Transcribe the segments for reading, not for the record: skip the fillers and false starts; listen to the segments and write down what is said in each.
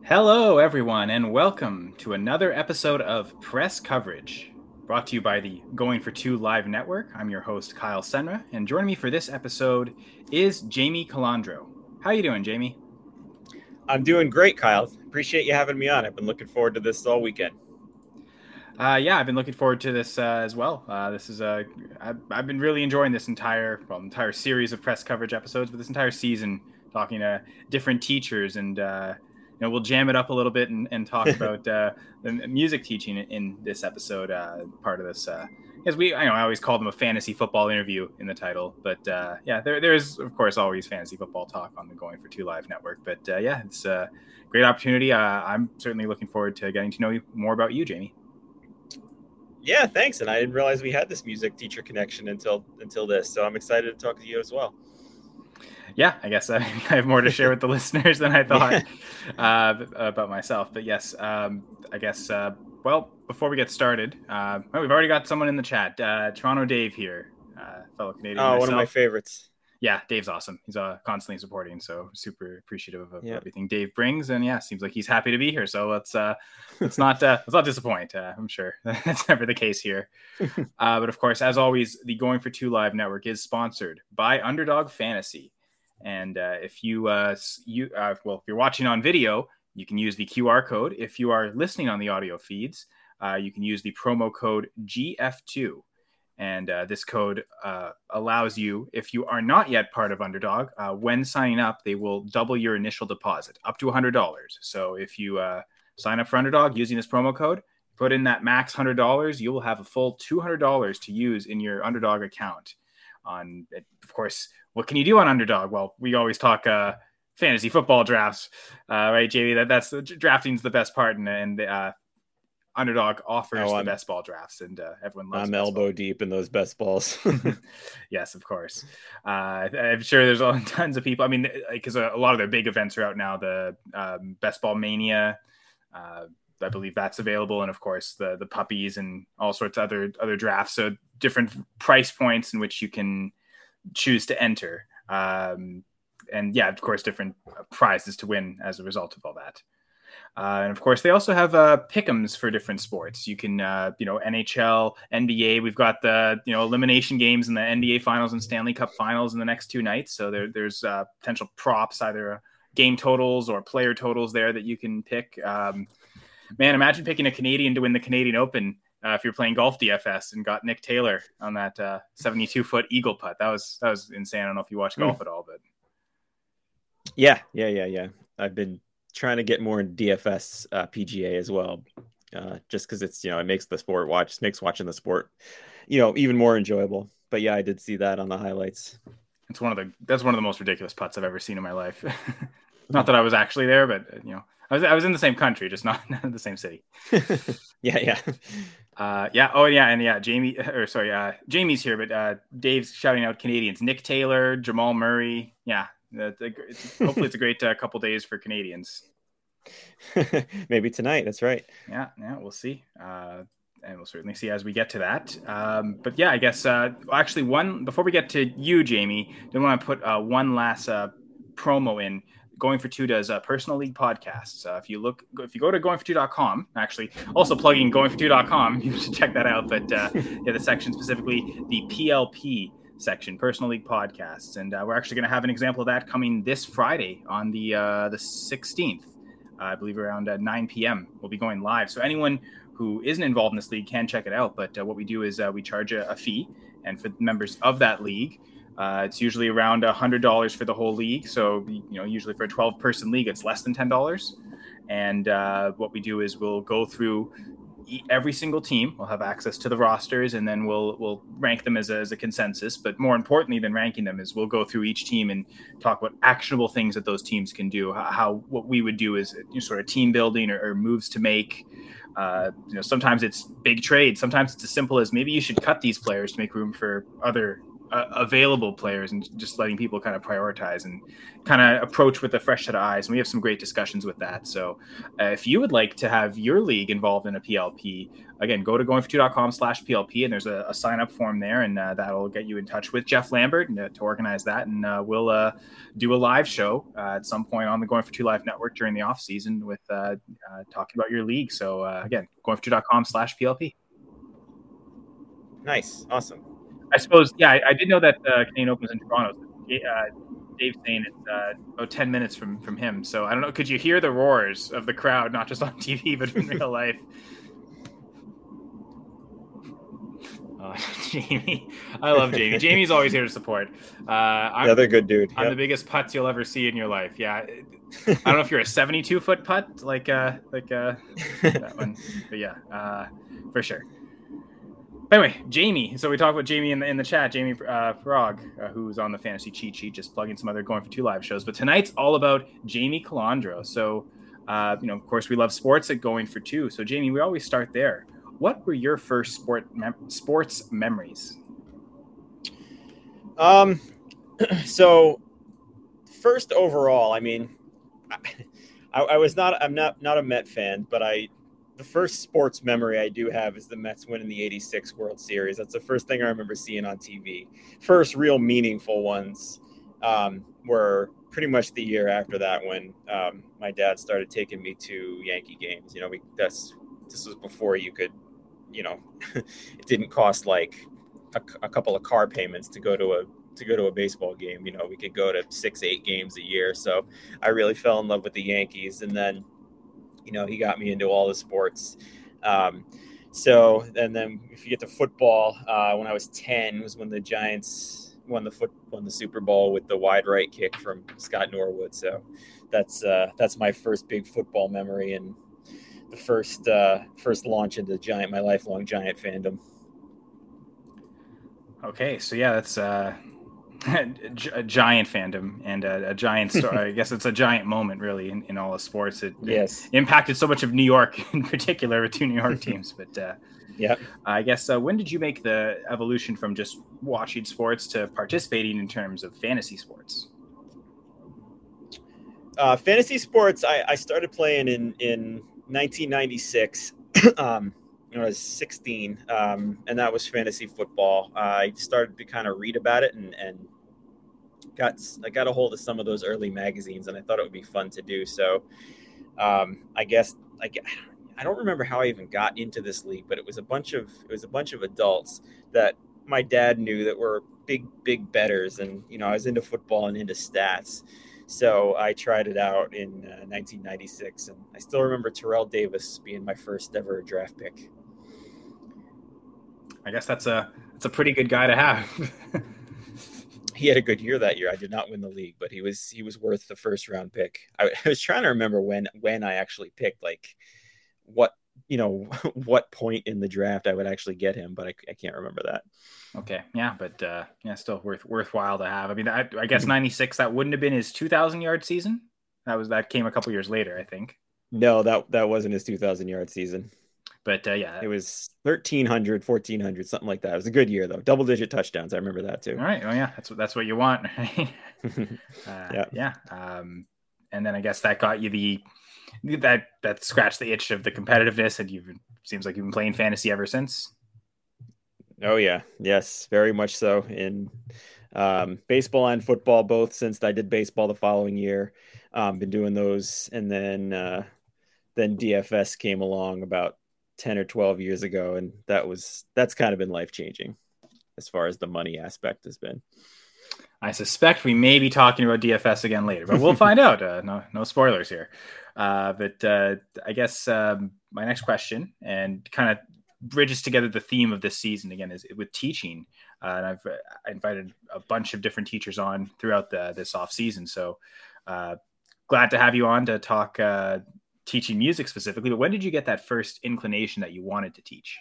Hello, everyone, and welcome to another episode of Press Coverage, brought to you by the Going for Two Live Network. I'm your host, Kyle Senra, and joining me for this episode is Jamie Calandro. How you doing, Jamie? I'm doing great, Kyle. Appreciate you having me on. I've been looking forward to this all weekend. Yeah, I've been looking forward to this as well. I've been really enjoying this entire series of press coverage episodes, but this entire season talking to different teachers and we'll jam it up a little bit and talk about the music teaching in this episode. Part of this, as I always call them a fantasy football interview in the title, but there's of course always fantasy football talk on the Going for Two Live Network. But it's a great opportunity. I'm certainly looking forward to getting to know you more about you, Jamie. Yeah, thanks. And I didn't realize we had this music teacher connection until this. So I'm excited to talk to you as well. Yeah, I guess I have more to share with the listeners than I thought about myself. But yes, I guess, before we get started, we've already got someone in the chat. Toronto Dave here, fellow Canadian. Oh, one of my favorites. Yeah, Dave's awesome. He's constantly supporting, so super appreciative of everything Dave brings. And yeah, seems like he's happy to be here. So let's not disappoint. I'm sure that's never the case here. But of course, as always, the Going for Two Live Network is sponsored by Underdog Fantasy. And if if you're watching on video, you can use the QR code. If you are listening on the audio feeds, you can use the promo code GF2. And this code allows you, if you are not yet part of Underdog, when signing up, they will double your initial deposit up to $100. So if you sign up for Underdog using this promo code, put in that max $100, you will have a full $200 to use in your Underdog account. Of course, what can you do on Underdog? Well, we always talk fantasy football drafts, right, Jamie? That's drafting's the best part, and Underdog offers the best ball drafts, and everyone loves. I'm elbow deep in those best balls. Yes, of course. I'm sure there's tons of people. I mean, because a lot of their big events are out now. The Best Ball Mania, I believe that's available, and of course the puppies and all sorts of other drafts. So different price points in which you can choose to enter, and yeah, of course, different prizes to win as a result of all that. And of course, they also have pick'ems for different sports. You can, NHL, NBA. We've got the elimination games in the NBA Finals and Stanley Cup Finals in the next 2 nights. So there's potential props, either game totals or player totals there that you can pick. Man, imagine picking a Canadian to win the Canadian Open if you're playing golf DFS and got Nick Taylor on that 72-foot eagle putt. That was insane. I don't know if you watch golf at all, but yeah. I've been trying to get more in DFS PGA as well, just because it's it makes watching the sport even more enjoyable. But yeah, I did see that on the highlights. That's one of the most ridiculous putts I've ever seen in my life. Not that I was actually there, but I was in the same country, just not in the same city. Yeah. Jamie's here, but Dave's shouting out Canadians: Nick Taylor, Jamal Murray. Yeah. Hopefully it's a great couple days for Canadians. Maybe tonight. That's right. Yeah, we'll see. And we'll certainly see as we get to that. But yeah, I guess before we get to you, Jamie, I want to put one last promo in. Going for Two does personal league podcasts. If you go to goingfor2.com, actually also plugging goingfor2.com, you should check that out. But the section specifically, the PLP section, personal league podcasts, and we're actually going to have an example of that coming this Friday on the 16th, I believe around 9 p.m. We'll be going live, so anyone who isn't involved in this league can check it out. But what we do is we charge a fee, and for members of that league, it's usually around $100 for the whole league. So usually for a 12-person league, it's less than $10. And what we do is we'll go through every single team. We'll have access to the rosters, and then we'll rank them as a consensus. But more importantly than ranking them is we'll go through each team and talk about actionable things that those teams can do. What we would do is sort of team building or moves to make. Sometimes it's big trades. Sometimes it's as simple as maybe you should cut these players to make room for other available players and just letting people kind of prioritize and kind of approach with a fresh set of eyes. And we have some great discussions with that. So if you would like to have your league involved in a PLP, again, go to goingfor2.com/PLP and there's a sign up form there, and that'll get you in touch with Jeff Lambert to organize that. And we'll do a live show at some point on the Going for Two Live network during the off season with talking about your league. So again, goingfor2.com/PLP. Nice. Awesome. I suppose, yeah, I did know that Canadian Open was in Toronto. Dave's saying it's about 10 minutes from him. So I don't know. Could you hear the roars of the crowd, not just on TV, but in real life? Oh, Jamie. I love Jamie. Jamie's always here to support. Another good dude. I'm the biggest putts you'll ever see in your life. Yeah. I don't know if you're a 72-foot putt like that one. But yeah, for sure. Anyway, Jamie. So we talked about Jamie in the chat, Jamie Frog, who's on the Fantasy Cheat Sheet, just plugging some other Going for Two live shows. But tonight's all about Jamie Calandro. So, of course, we love sports at Going for Two. So, Jamie, we always start there. What were your first sports memories? So, first overall, I mean, I'm not a Met fan, but the first sports memory I do have is the Mets winning the '86 World Series. That's the first thing I remember seeing on TV. First real meaningful ones were pretty much the year after that when my dad started taking me to Yankee games. You know, this was before you could, you know, it didn't cost like a couple of car payments to go to a baseball game. You know, we could go to 6-8 games a year. So I really fell in love with the Yankees, and then, you know, he got me into all the sports. And then if you get to football, when I was 10 was when the Giants won the Super Bowl with the wide right kick from Scott Norwood. So that's my first big football memory and the first launch into my lifelong Giant fandom. Okay, so yeah, that's a Giant fandom and a Giant story. I guess it's a giant moment, really, in all of sports. It impacted so much of New York, in particular, with two New York teams. But yeah, I guess when did you make the evolution from just watching sports to participating in terms of fantasy sports? Fantasy sports, I started playing in 1996. When I was 16, and that was fantasy football. I started to kind of read about it and I got a hold of some of those early magazines, and I thought it would be fun to do. So I guess I don't remember how I even got into this league, but it was a bunch of adults that my dad knew that were big bettors, and you know, I was into football and into stats. So I tried it out in 1996, and I still remember Terrell Davis being my first ever draft pick. I guess that's a pretty good guy to have. He had a good year that year. I did not win the league, but he was worth the first round pick. I was trying to remember when I actually picked, like, what point in the draft I would actually get him, but I can't remember that. Okay, yeah, but still worthwhile to have. I mean, I guess 96, that wouldn't have been his 2,000-yard season. That came a couple years later, I think. No, that wasn't his 2,000-yard season. But yeah, it was 1,300, 1,400, something like that. It was a good year, though. Double-digit touchdowns. I remember that too. All right. Oh yeah, that's what you want, right? Yeah. And then I guess that got you that scratched the itch of the competitiveness, and seems like you've been playing fantasy ever since. Oh yeah, yes, very much so. In baseball and football, both, since I did baseball the following year. Been doing those, and then DFS came along about 10 or 12 years ago, and that's kind of been life-changing as far as the money aspect has been. I suspect we may be talking about DFS again later, but we'll find out. No spoilers here. But I guess my next question, and kind of bridges together the theme of this season again, is with teaching. And I've invited a bunch of different teachers on throughout this off season. So glad to have you on to talk teaching music specifically. But when did you get that first inclination that you wanted to teach?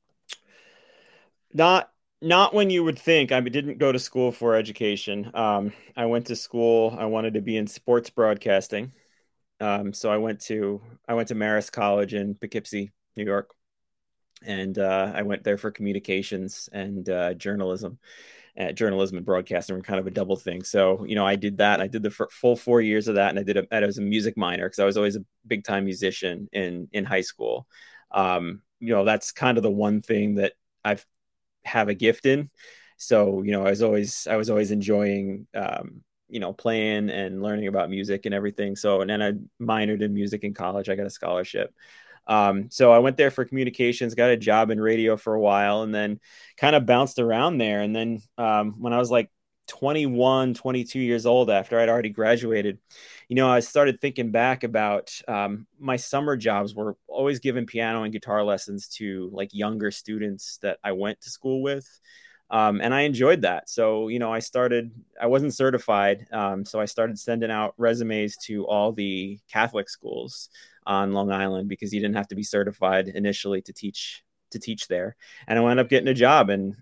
Not when you would think. I didn't go to school for education. I went to school. I wanted to be in sports broadcasting. So I went to Marist College in Poughkeepsie, New York. And I went there for communications and journalism. journalism and broadcasting were kind of a double thing. So, I did that. I did the full 4 years of that. And I did it as a music minor because I was always a big time musician in high school. That's kind of the one thing that I've have a gift in. So, I was always enjoying, playing and learning about music and everything. So, and then I minored in music in college. I got a scholarship. So I went there for communications, got a job in radio for a while, and then kind of bounced around there. And then when I was like 21, 22 years old, after I'd already graduated, I started thinking back about my summer jobs were always giving piano and guitar lessons to like younger students that I went to school with. And I enjoyed that. So, I wasn't certified. So I started sending out resumes to all the Catholic schools on Long Island because you didn't have to be certified initially to teach there. And I wound up getting a job and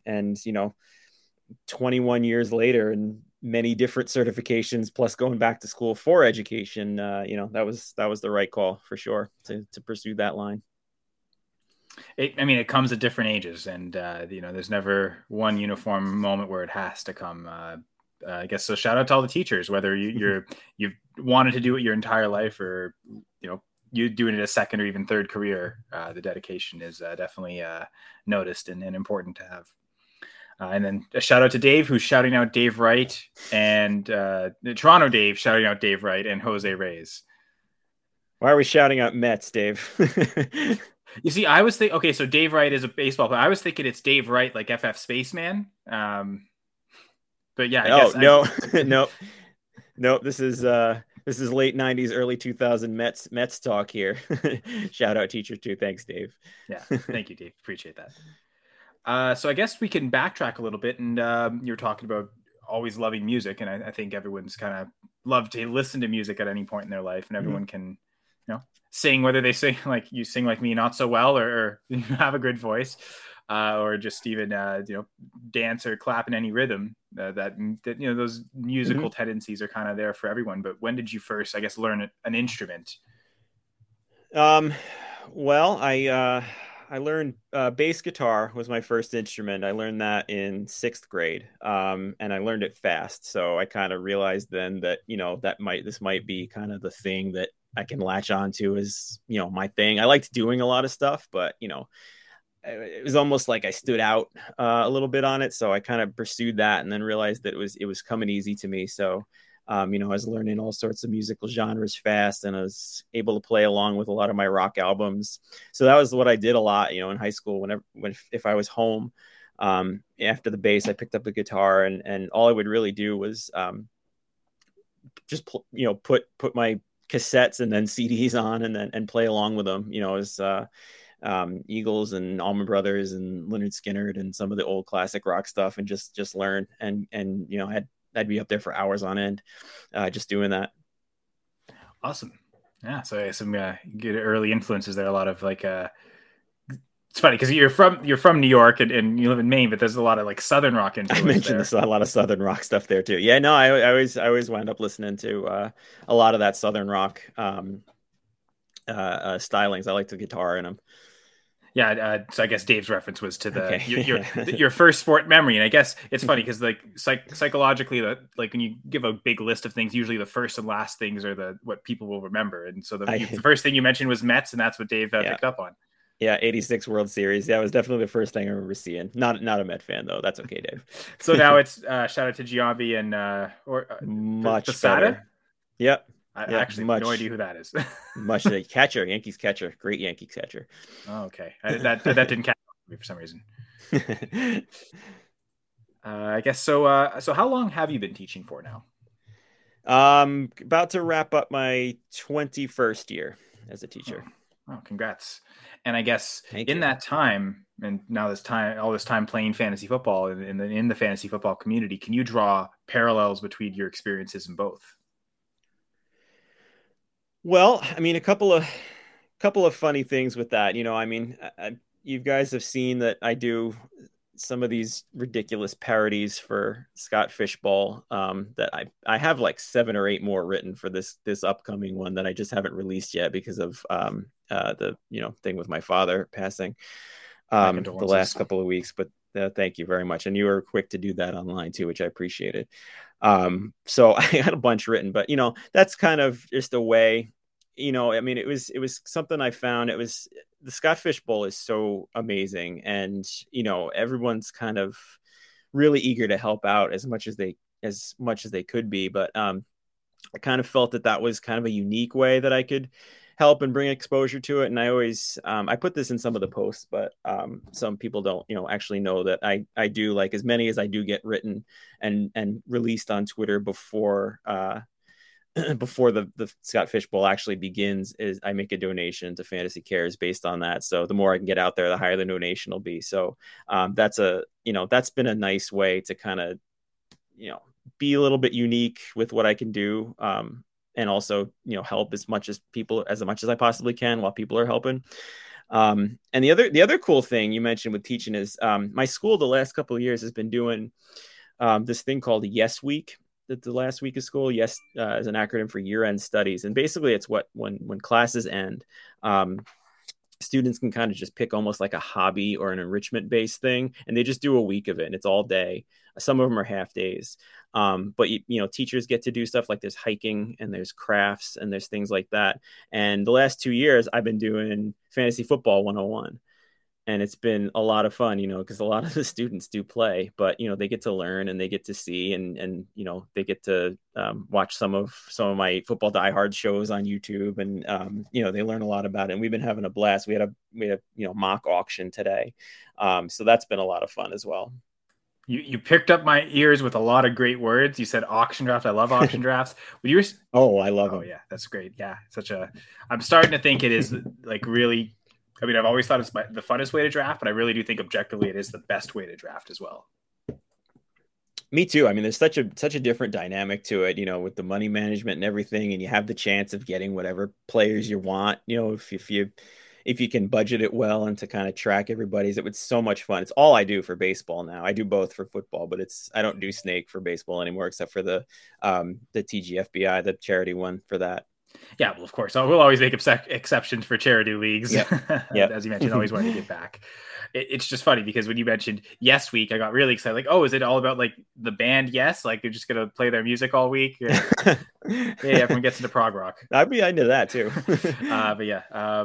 21 years later and many different certifications, plus going back to school for education, that was the right call for sure to pursue that line. It comes at different ages, and there's never one uniform moment where it has to come. I guess so. Shout out to all the teachers, whether you've wanted to do it your entire life, or you're doing it a second or even third career. The dedication is definitely noticed and important to have. And then a shout out to Dave, who's shouting out Dave Wright, and Toronto Dave shouting out Dave Wright and Jose Reyes. Why are we shouting out Mets, Dave? You see, I was thinking, okay, so Dave Wright is a baseball player. I was thinking it's Dave Wright, like FF Spaceman. But yeah, no. This is late 90s, early 2000 Mets talk here. Shout out teacher too. Thanks, Dave. Yeah, thank you, Dave. Appreciate that. So I guess we can backtrack a little bit, and you were talking about always loving music, and I think everyone's kind of love to listen to music at any point in their life, and everyone can, sing, whether they sing like you sing like me, not so well, or you have a good voice, or just even dance or clap in any rhythm. That those musical tendencies are kind of there for everyone. But when did you first, I guess, learn an instrument? Well, I learned bass guitar was my first instrument. I learned that in 6th grade, and I learned it fast. So I kind of realized then that this might be kind of the thing that I can latch on to as my thing. I liked doing a lot of stuff, but it was almost like I stood out a little bit on it. So I kind of pursued that, and then realized that it was coming easy to me. So I was learning all sorts of musical genres fast, and I was able to play along with a lot of my rock albums. So that was what I did a lot, in high school. If I was home after the bass, I picked up the guitar, and all I would really do was just put my cassettes and then CDs on, and play along with them. As Eagles and Allman Brothers and Lynyrd Skynyrd and some of the old classic rock stuff, and just learn and I'd be up there for hours on end, just doing that. Awesome. Yeah. So some good early influences there. A lot of like, it's funny because you're from New York and you live in Maine, but there's a lot of like Southern rock influence. I mentioned there's a lot of Southern rock stuff there too. Yeah, no, I always wound up listening to a lot of that Southern rock stylings. I like the guitar in them. Yeah, so I guess Dave's reference was to your first sport memory, and I guess it's funny because like psychologically, like when you give a big list of things, usually the first and last things are what people will remember, and so the first thing you mentioned was Mets, and that's what Dave picked up on. Yeah, 86 World Series. That was definitely the first thing I remember seeing. Not a Met fan though. That's okay, Dave. So now it's shout out to Giambi and much Posada. Better. Yep. I actually have no idea who that is. Much the catcher, Yankees catcher, great Yankees catcher. Oh, okay, that didn't catch me for some reason. I guess so. So how long have you been teaching for now? About to wrap up my 21st year as a teacher. Oh, congrats! And I guess in that time, and now all this time playing fantasy football in the fantasy football community, can you draw parallels between your experiences in both? Well, I mean, a couple of funny things with that. You guys have seen that I do some of these ridiculous parodies for Scott Fishbowl. That I have like 7 or 8 more written for this upcoming one that I just haven't released yet because of the thing with my father passing the last couple of weeks. But Thank you very much. And you were quick to do that online too, which I appreciated. So I had a bunch written, but that's kind of just a way, I mean, it was something I found. It was the Scott Fish Bowl is so amazing. And, everyone's kind of really eager to help out as much as they could be. But, I kind of felt that was kind of a unique way that I could help and bring exposure to it. And I always, I put this in some of the posts, but some people don't, actually know that I do, like, as many as I do get written and released on Twitter before before the Scott Fish Bowl actually begins, is I make a donation to Fantasy Cares based on that. So the more I can get out there, the higher the donation will be. So that's been a nice way to kind of, be a little bit unique with what I can do. And also, help as much as I possibly can while people are helping. And the other cool thing you mentioned with teaching is my school the last couple of years has been doing this thing called Yes Week. The last week of school. Yes is an acronym for year-end studies, and basically it's when classes end, students can kind of just pick almost like a hobby or an enrichment-based thing, and they just do a week of it, and it's all day. Some of them are half days. But teachers get to do stuff like there's hiking and there's crafts and there's things like that. And the last 2 years I've been doing fantasy football 101. And it's been a lot of fun, because a lot of the students do play, but, they get to learn and they get to see and they get to watch some of my Football Die Hard shows on YouTube, and, they learn a lot about it. And we've been having a blast. We had a mock auction today. So that's been a lot of fun as well. You picked up my ears with a lot of great words. You said auction draft. I love auction drafts. I love them. Yeah, that's great. Yeah, I'm starting to think it is like really. I mean, I've always thought it's the funnest way to draft, but I really do think objectively it is the best way to draft as well. Me too. I mean, there's such a different dynamic to it, with the money management and everything, and you have the chance of getting whatever players you want, if you can budget it well and to kind of track everybody's. It was so much fun. It's all I do for baseball now. I do both for football, but I don't do Snake for baseball anymore, except for the TGFBI, the charity one for that. Yeah, well, of course, we'll always make exceptions for charity leagues. Yep. As you mentioned, always wanting to get back. It's just funny because when you mentioned Yes Week, I got really excited. Like, oh, is it all about like the band Yes? Like they're just gonna play their music all week? Yeah, everyone gets into prog rock. I'd be into that too. But yeah.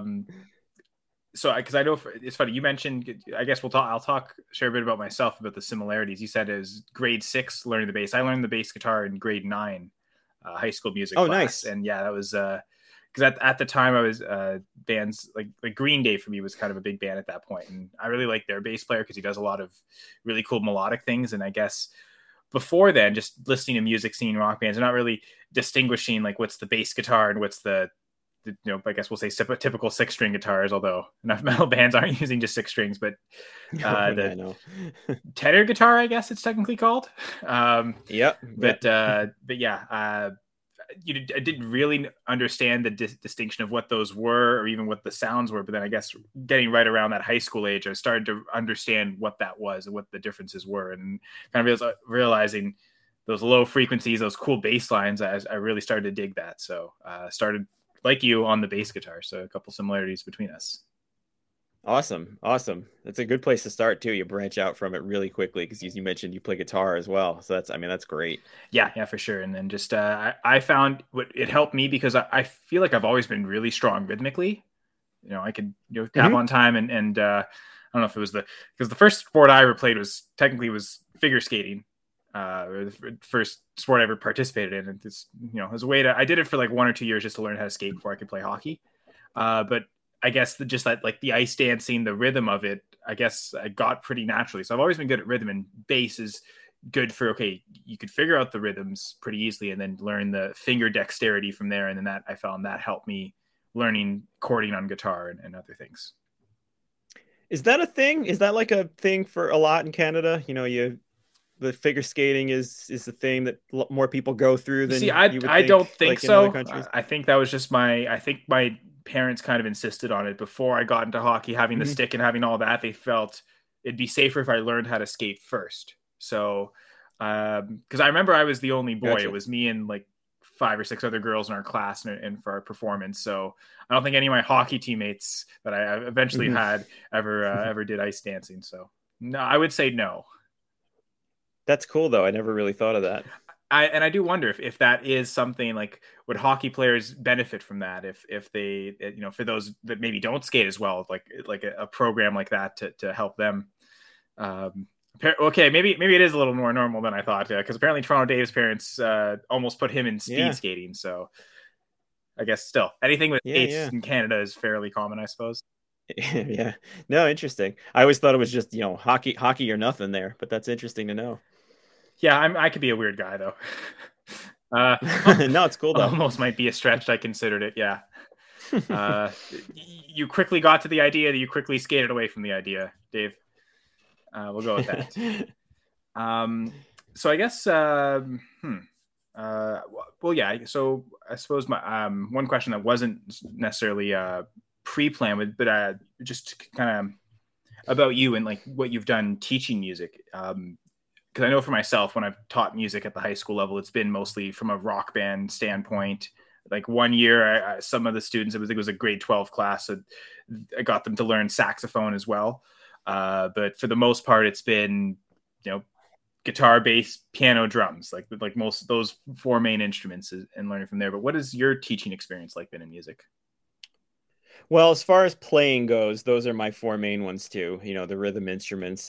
So, because I know it's funny, you mentioned. I guess I'll share a bit about myself about the similarities. You said it was grade 6 learning the bass. I learned the bass guitar in grade 9. High school music class. Nice. And yeah, that was because at the time I was bands like Green Day for me was kind of a big band at that point, and I really like their bass player because he does a lot of really cool melodic things. And I guess before then, just listening to music, seeing rock bands, and not really distinguishing like what's the bass guitar and what's the I guess we'll say typical 6-string guitars, although enough metal bands aren't using just 6 strings, but the tenor guitar, I guess it's technically called. Yep. But yeah, I didn't really understand the distinction of what those were or even what the sounds were. But then I guess getting right around that high school age, I started to understand what that was and what the differences were, and kind of realizing those low frequencies, those cool bass lines. I really started to dig that. So started like you on the bass guitar. So a couple similarities between us. Awesome. That's a good place to start too. You branch out from it really quickly because you mentioned you play guitar as well. So that's great. Yeah, for sure. And then just I found it helped me because I feel like I've always been really strong rhythmically. I could tap on time and I don't know if it was because the first sport I ever played was figure skating. The first sport I ever participated in. And it's, as a way I did it for like 1 or 2 years just to learn how to skate before I could play hockey. But I guess just that, like the ice dancing, the rhythm of it, I guess I got pretty naturally. So I've always been good at rhythm, and bass is good for, you could figure out the rhythms pretty easily and then learn the finger dexterity from there. And then I found that helped me learning chording on guitar and other things. Is that a thing? Is that like a thing for a lot in Canada? The figure skating is the thing that more people go through than I don't think so. I think that was just my parents kind of insisted on it before I got into hockey, having the stick and having all that. They felt it'd be safer if I learned how to skate first. So, because I remember I was the only boy. Gotcha. It was me and like 5 or 6 other girls in our class and for our performance. So I don't think any of my hockey teammates that I eventually had ever did ice dancing. So No, I would say no. That's cool though. I never really thought of that. I do wonder if that is something like, would hockey players benefit from that if they, for those that maybe don't skate as well, like a program like that to help them. Um, okay, maybe it is a little more normal than I thought, because apparently Toronto Dave's parents almost put him in speed Yeah. skating. So I guess still anything with Yeah. skates Yeah. in Canada is fairly common, I suppose. Yeah. No, interesting. I always thought it was just, hockey or nothing there, but that's interesting to know. Yeah, I could be a weird guy though. uh, No, it's cool though. almost might be a stretch. I considered it. Yeah. Uh, you quickly got to the idea that you quickly skated away from the idea, Dave. We'll go with that. So I guess, well, yeah. So I suppose my one question that wasn't necessarily pre-planned, but just kind of about you and like what you've done teaching music. Because I know for myself, when I've taught music at the high school level, it's been mostly from a rock band standpoint. Like one year, some of the students, it was a grade 12 class, so I got them to learn saxophone as well. But for the most part, it's been, guitar, bass, piano, drums, like most of those four main instruments, and learning from there. But what has your teaching experience like been in music? Well, as far as playing goes, those are my four main ones too, the rhythm instruments.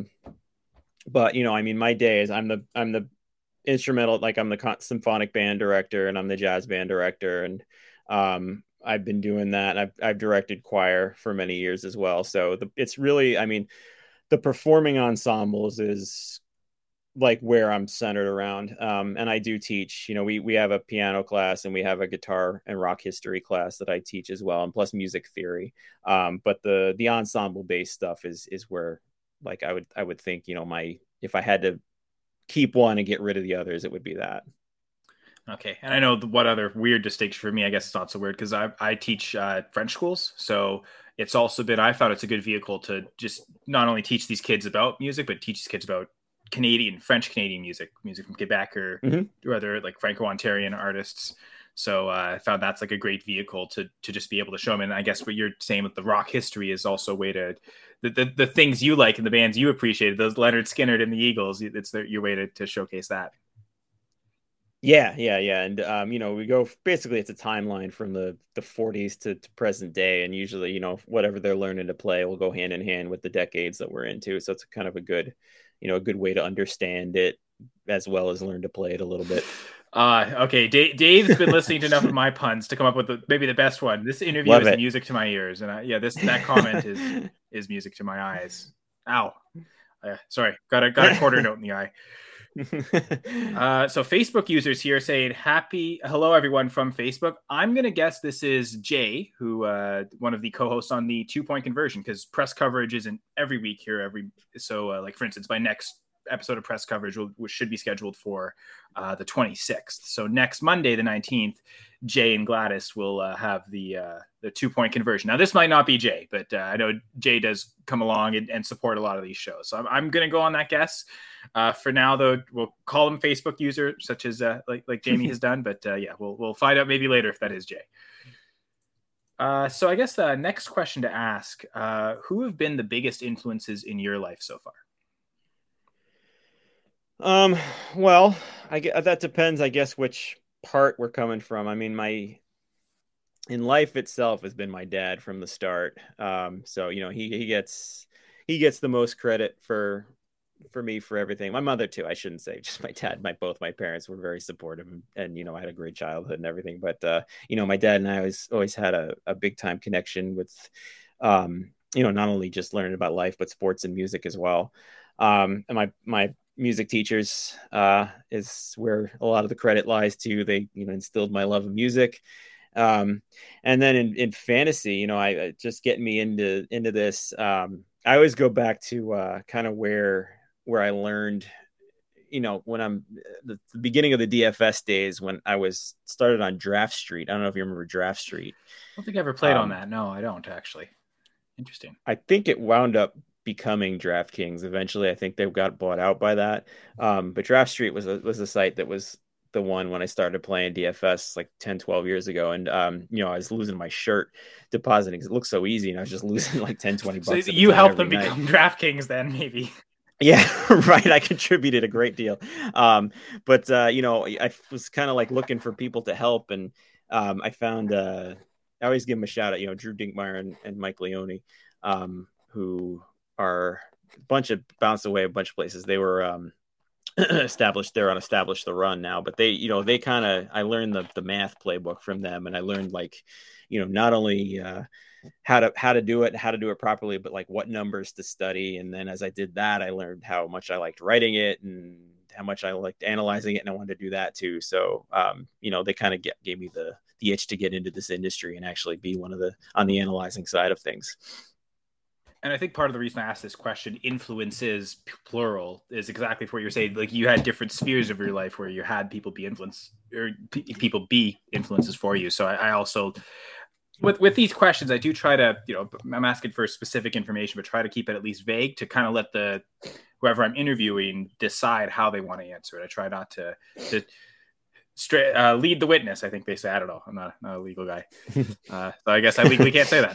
But I mean, my days, I'm the instrumental, like I'm the symphonic band director and I'm the jazz band director, and I've been doing that. I've directed choir for many years as well. So it's really, I mean, the performing ensembles is like where I'm centered around. And I do teach, we have a piano class and we have a guitar and rock history class that I teach as well, and plus music theory. But the ensemble based stuff is where, like, I would think, if I had to keep one and get rid of the others, it would be that. Okay, and I know what other weird distinction for me. I guess it's not so weird because I teach French schools, so it's also been, I found it's a good vehicle to just not only teach these kids about music, but teach these kids about French Canadian music from Quebec or other like Franco-Ontarian artists. So I found that's like a great vehicle to just be able to show them. And I guess what you're saying with the rock history is also a way to the things you like and the bands you appreciated, those Leonard Skinner and the Eagles. It's your way to showcase that. Yeah, yeah, yeah. And we go, basically it's a timeline from the 40s to present day, and usually, whatever they're learning to play will go hand in hand with the decades that we're into. So it's kind of a good way to understand it as well as learn to play it a little bit. Okay, Dave's been listening to enough of my puns to come up with maybe the best one. This interview Love is it. music to my ears, and that comment is music to my eyes. Ow, sorry, got a quarter note in the eye. So Facebook users here saying hello everyone from Facebook. I'm gonna guess this is Jay, who one of the co-hosts on the 2 Point Conversion, because press coverage isn't every week here. Like for instance, my next episode of press coverage should be scheduled for the 26th. So next Monday, the 19th, Jay and Gladys will have the 2 Point Conversion. Now this might not be Jay, but I know Jay does come along and support a lot of these shows. So I'm going to go on that guess. For now, though, we'll call him Facebook user, such as like Jamie has done. But yeah, we'll find out maybe later if that is Jay. So I guess the next question to ask: who have been the biggest influences in your life so far? Well, that depends, I guess, which part we're coming from. I mean, in life itself has been my dad from the start. So he gets the most credit for me for everything. My mother too, I shouldn't say just my dad. Both my parents were very supportive, and I had a great childhood and everything. But my dad and I always had a big time connection with not only just learning about life, but sports and music as well. And my music teachers is where a lot of the credit lies to. They instilled my love of music. And then in fantasy, I just getting me into this. I always go back to kind of where I learned, when I'm the beginning of the DFS days, when I was started on Draft Street. I don't know if you remember Draft Street. I don't think I ever played on that. No, I don't actually. Interesting. I think it wound up becoming DraftKings eventually. I think they got bought out by that. But Draft Street was a site that was the one when I started playing DFS like 10, 12 years ago. And, you know, I was losing my shirt depositing because it looks so easy. And I was just losing like 10, 20 bucks. So you helped them become DraftKings then, maybe. Yeah, right. I contributed a great deal. But you know, I was kind of like looking for people to help. And I found, I always give them a shout out, you know, Drew Dinkmeyer and Mike Leone, who are a bunch of bounced away a bunch of places. They were established. They're on Establish the Run now, but they, you know, they kind of, I learned the math playbook from them, and I learned like, you know, not only how to do it properly, but like what numbers to study. And then as I did that, I learned how much I liked writing it and how much I liked analyzing it, and I wanted to do that too. So, you know, they kind of gave me the itch to get into this industry and actually be one of the on the analyzing side of things. And I think part of the reason I asked this question, influences plural, is exactly for what you're saying. Like you had different spheres of your life where you had people be influenced or people be influences for you. So I also, with these questions, I do try to, you know, I'm asking for specific information, but try to keep it at least vague to kind of let whoever I'm interviewing decide how they want to answer it. I try not to lead the witness. I think they say, I don't know. I'm not a legal guy. So I guess I legally can't say that.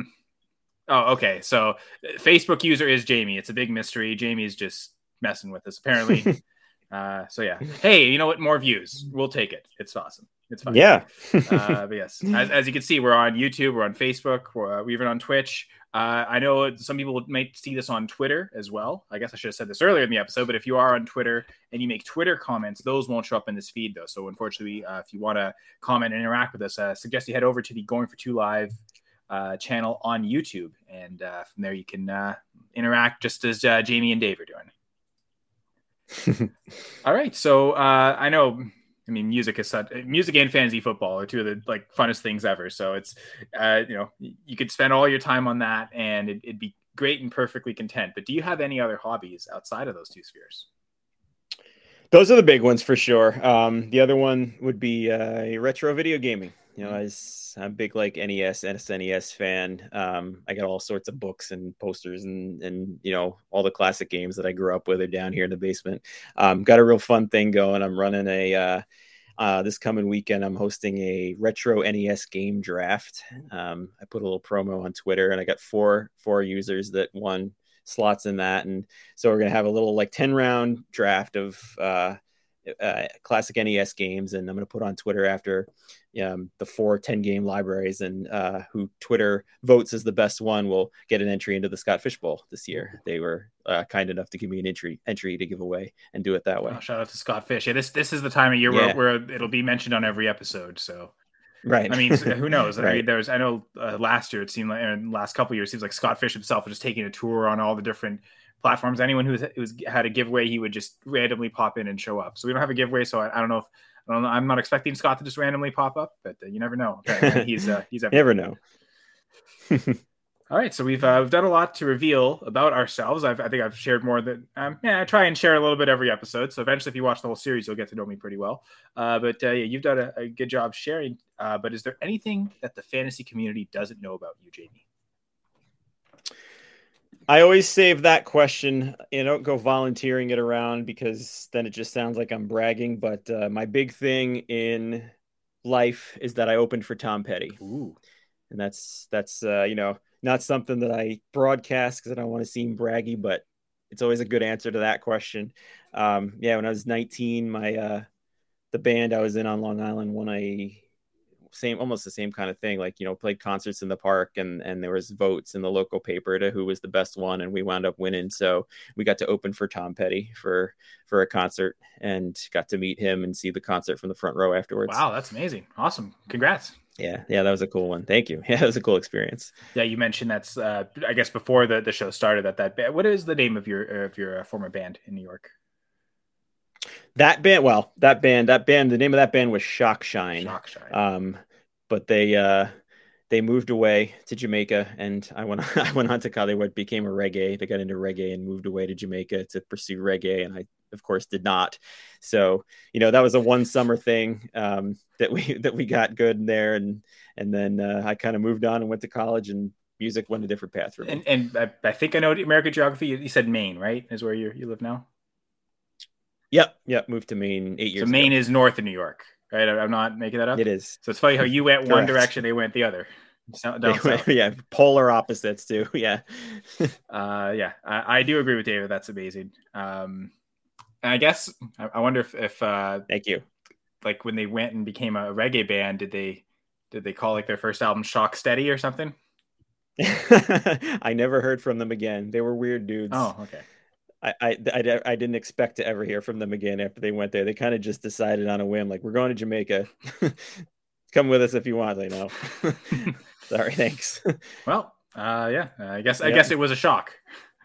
Oh, okay. So Facebook user is Jamie. It's a big mystery. Jamie's just messing with us, apparently. So yeah. Hey, you know what? More views. We'll take it. It's awesome. It's fine. Yeah. But yes, as you can see, we're on YouTube, we're on Facebook, we're even on Twitch. I know some people might see this on Twitter as well. I guess I should have said this earlier in the episode, but if you are on Twitter and you make Twitter comments, those won't show up in this feed though. So unfortunately, if you want to comment and interact with us, I suggest you head over to the Going for Two Live channel on YouTube, and from there you can interact just as Jamie and Dave are doing. All right, so I know, I mean, music and fantasy football are two of the like funnest things ever. So it's you know, you could spend all your time on that, and it'd be great and perfectly content. But do you have any other hobbies outside of those two spheres? Those are the big ones for sure. The other one would be retro video gaming. You know, I'm big like NES and SNES fan. I got all sorts of books and posters and you know, all the classic games that I grew up with are down here in the basement. Got a real fun thing going. I'm running this coming weekend, I'm hosting a retro NES game draft. I put a little promo on Twitter, and I got four users that won slots in that. And so we're going to have a little like 10-round draft of classic NES games. And I'm going to put on Twitter after the 4 10-game libraries, and who Twitter votes as the best one will get an entry into the Scott Fish Bowl this year. They were kind enough to give me an entry to give away and do it that way. Oh, shout out to Scott Fish. Yeah, this is the time of year where it'll be mentioned on every episode. So, right. I mean, who knows? Right. I mean, I know last year it seemed like, and last couple of years, it seems like Scott Fish himself was just taking a tour on all the different platforms. Anyone who had a giveaway, he would just randomly pop in and show up. So we don't have a giveaway. So I don't know. I'm not expecting Scott to just randomly pop up, but you never know. Okay. He's never know. All right, so we've done a lot to reveal about ourselves. I think I've shared more than I try and share a little bit every episode. So eventually, if you watch the whole series, you'll get to know me pretty well. But you've done a good job sharing. But is there anything that the fantasy community doesn't know about you, Jamie? I always save that question. You don't go volunteering it around, because then it just sounds like I'm bragging. But my big thing in life is that I opened for Tom Petty. Ooh. And that's not something that I broadcast because I don't want to seem braggy, but it's always a good answer to that question. When I was 19, the band I was in on Long Island won almost the same kind of thing, like, played concerts in the park, and there was votes in the local paper to who was the best one, and we wound up winning. So we got to open for Tom Petty for a concert, and got to meet him and see the concert from the front row afterwards. Wow, that's amazing. Awesome. Congrats. Yeah, that was a cool one. Thank you. Yeah, it was a cool experience. Yeah, you mentioned that's I guess before the show started that band. What is the name of your former band in New York? The name of that band was Shockshine. Shockshine. But they moved away to Jamaica, and I went on to college. They became a reggae. They got into reggae and moved away to Jamaica to pursue reggae, and I, of course, did not. So, that was a one summer thing that we got good in there, and then I kind of moved on and went to college, and music went a different path for me. And I think I know American geography. You said Maine, right? Is where you live now? Yep. Moved to Maine 8 years So Maine ago. is north of New York, right? I'm not making that up. It is. So it's funny how you went one Correct. direction, they went the other, They down went, south. yeah, polar opposites too. Yeah. Yeah, I do agree with David. That's amazing. And I guess I wonder if Thank you. like when they went and became a reggae band, did they call like their first album Shock Steady or something? I never heard from them again. They were weird dudes. Oh, okay. I didn't expect to ever hear from them again after they went there. They kind of just decided on a whim, like, we're going to Jamaica. Come with us if you want. I know. Sorry, thanks. Well, yeah, I guess it was a shock.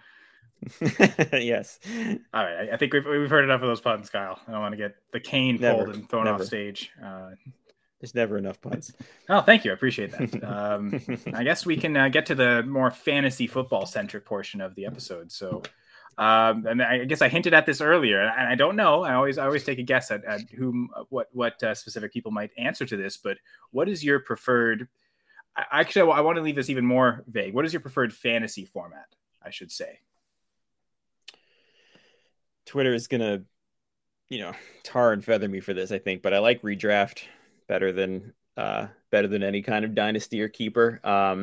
Yes. All right, I think we've heard enough of those puns, Kyle. I don't want to get the cane pulled and thrown off stage. There's never enough puns. Oh, thank you. I appreciate that. I guess we can get to the more fantasy football centric portion of the episode. So, and I guess I hinted at this earlier, and I don't know. I always take a guess at what specific people might answer to this. But what is your preferred? Actually, I want to leave this even more vague. What is your preferred fantasy format? I should say. Twitter is gonna, tar and feather me for this, I think, but I like redraft better than any kind of dynasty or keeper.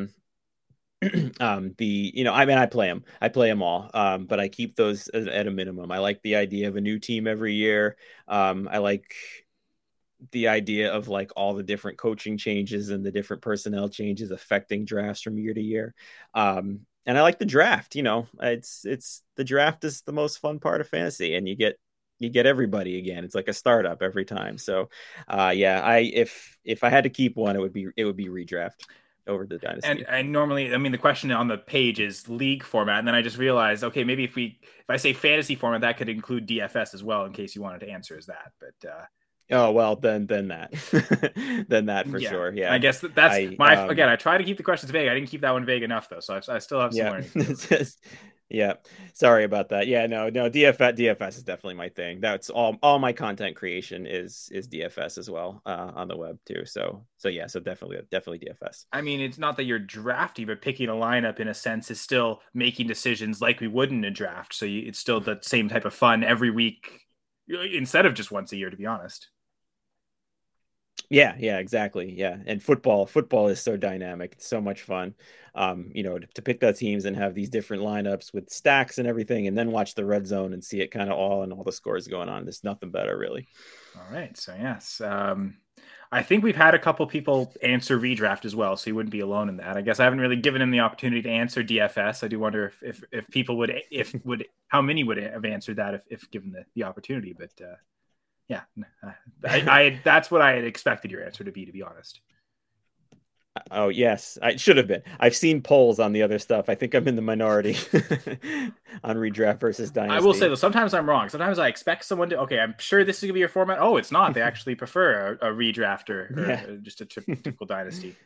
I play them all, but I keep those at a minimum. I like the idea of a new team every year. I like the idea of like all the different coaching changes and the different personnel changes affecting drafts from year to year. And I like the draft. It's the draft is the most fun part of fantasy, and you get everybody again. It's like a startup every time. So, if I had to keep one, it would be redraft over the dynasty. And normally, I mean, the question on the page is league format, and then I just realized, okay, maybe if I say fantasy format, that could include DFS as well, in case you wanted to answer as that. But oh well, then that then that for sure. Yeah, I guess that's again. I try to keep the questions vague. I didn't keep that one vague enough though, so I still have some learning. Yeah, sorry about that. Yeah, no, DFS is definitely my thing. That's all my content creation is DFS as well on the web too. So definitely DFS. I mean, it's not that you're drafting, but picking a lineup in a sense is still making decisions like we would in a draft. So it's still the same type of fun every week instead of just once a year, to be honest. Yeah, exactly. Yeah. And football is so dynamic. It's so much fun. To pick the teams and have these different lineups with stacks and everything, and then watch the red zone and see it kind of all the scores going on. There's nothing better, really. All right. So yes, I think we've had a couple people answer redraft as well, so you wouldn't be alone in that. I guess I haven't really given him the opportunity to answer DFS. I do wonder if people would how many would have answered that if given the opportunity, but yeah, I that's what I had expected your answer to be honest. Oh yes, I should have been. I've seen polls on the other stuff. I think I'm in the minority on redraft versus dynasty. I will say though, sometimes I'm wrong. Sometimes I expect someone to. Okay, I'm sure this is gonna be your format. Oh, it's not. They actually prefer a redraft or just a typical dynasty.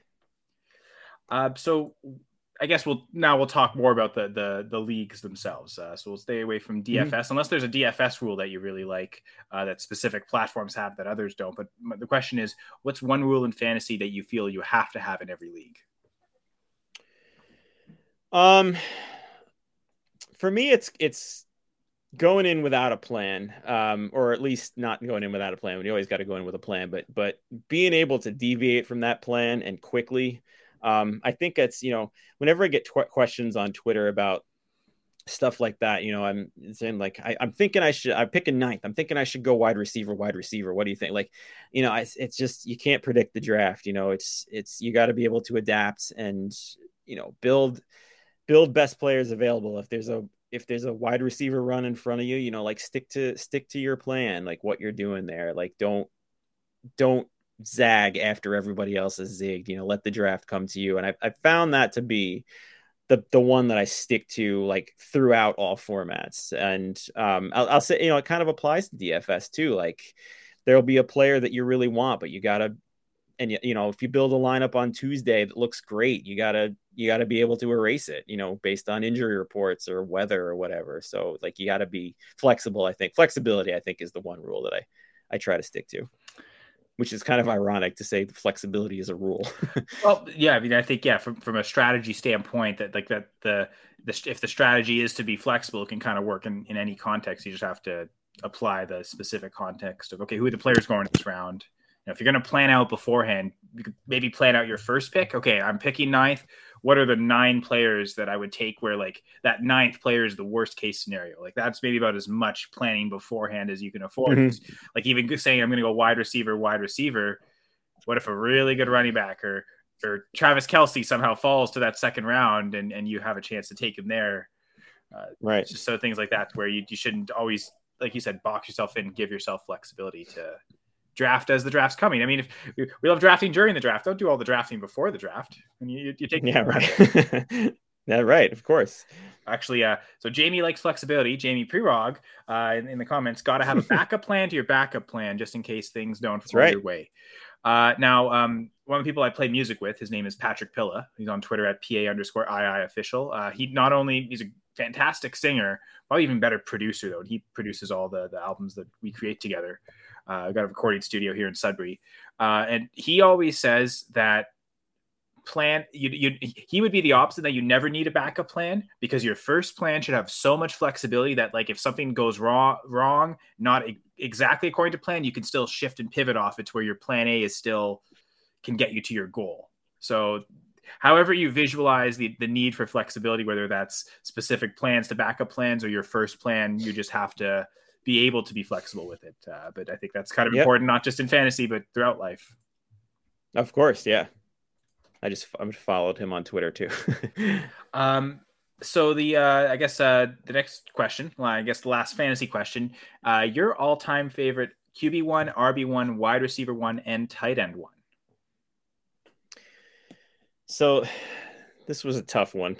So I guess we'll talk more about the leagues themselves. So we'll stay away from DFS unless there's a DFS rule that you really like that specific platforms have that others don't. But the question is, what's one rule in fantasy that you feel you have to have in every league? For me, it's going in without a plan, or at least not going in without a plan. You always got to go in with a plan, but being able to deviate from that plan and quickly. I think it's, whenever I get questions on Twitter about stuff like that, I'm saying like, I'm thinking I'm picking ninth. I'm thinking I should go wide receiver. What do you think? Like, it's just, you can't predict the draft. You got to be able to adapt and, build best players available. If there's a wide receiver run in front of you, like stick to your plan, like what you're doing there. Like, don't zag after everybody else has zigged. Let the draft come to you. And I found that to be the one that I stick to like throughout all formats. And I'll say, it kind of applies to DFS too. Like there'll be a player that you really want, but you gotta, and if you build a lineup on Tuesday that looks great, you gotta be able to erase it, based on injury reports or weather or whatever. So like you gotta be flexible. I think flexibility, is the one rule that I try to stick to. Which is kind of ironic to say flexibility is a rule. Well, yeah, I mean, I think, from a strategy standpoint, if the strategy is to be flexible, it can kind of work in any context. You just have to, apply the specific context of, okay, who are the players going in this round? If you're going to plan out beforehand, you could maybe plan out your first pick. Okay, I'm picking ninth. What are the 9 players that I would take where like that 9th player is the worst case scenario? Like that's maybe about as much planning beforehand as you can afford. Mm-hmm. Like even saying I'm going to go wide receiver. What if a really good running back or Travis Kelce somehow falls to that second round and you have a chance to take him there? Right. Just so things like that where you shouldn't always, like you said, box yourself in, give yourself flexibility to draft as the draft's coming. I mean, if we love drafting during the draft, don't do all the drafting before the draft. And you take right. Yeah, right. Of course. Actually, so Jamie likes flexibility. Jamie Prerog in the comments, got to have a backup plan to your backup plan just in case things don't fall your way. Now, one of the people I play music with, his name is Patrick Pilla. He's on Twitter at PA_II official. He's a fantastic singer, probably even better producer though. He produces all the albums that we create together. I've got a recording studio here in Sudbury. And he always says that he would be the opposite, that you never need a backup plan because your first plan should have so much flexibility that like if something goes wrong, not exactly according to plan, you can still shift and pivot off it to where your plan A is still can get you to your goal. So however you visualize the need for flexibility, whether that's specific plans to backup plans or your first plan, you just have to be able to be flexible with it. But I think that's kind of important, not just in fantasy, but throughout life. Of course. Yeah. I followed him on Twitter too. So I guess the next question, I guess the last fantasy question, your all-time favorite QB1, RB1, wide receiver 1, and tight end 1. So this was a tough one.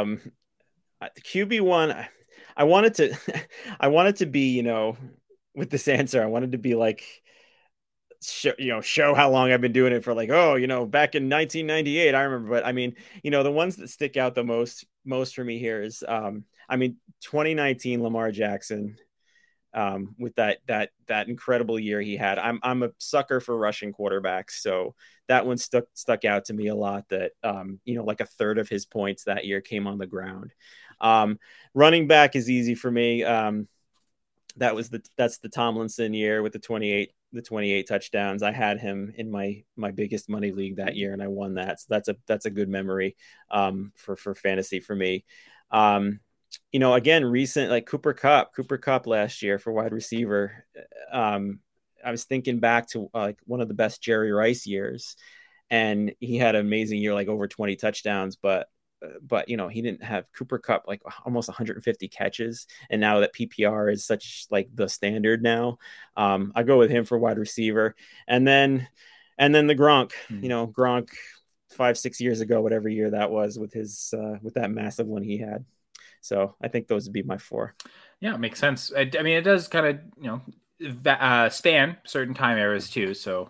QB1, I wanted to be, with this answer, I wanted to be like, show how long I've been doing it for, like, back in 1998, I remember. But I mean, the ones that stick out the most for me here is, 2019 Lamar Jackson, with that incredible year he had. I'm a sucker for rushing quarterbacks, so that one stuck out to me a lot. That like a third of his points that year came on the ground. Running back is easy for me. That's the Tomlinson year with the 28 touchdowns. I had him in my biggest money league that year, and I won that. So that's a good memory for fantasy for me. Again, recent, like Cooper Kupp last year for wide receiver. I was thinking back to like one of the best Jerry Rice years, and he had an amazing year, like over 20 touchdowns, but he didn't have Cooper Kupp like almost 150 catches. And now that PPR is such like the standard now, I go with him for wide receiver. And then the Gronk, Gronk 5-6 years ago, whatever year that was, with with that massive one he had. So I think those would be my 4. Yeah, it makes sense. I mean, it does kind of, span certain time eras too. So,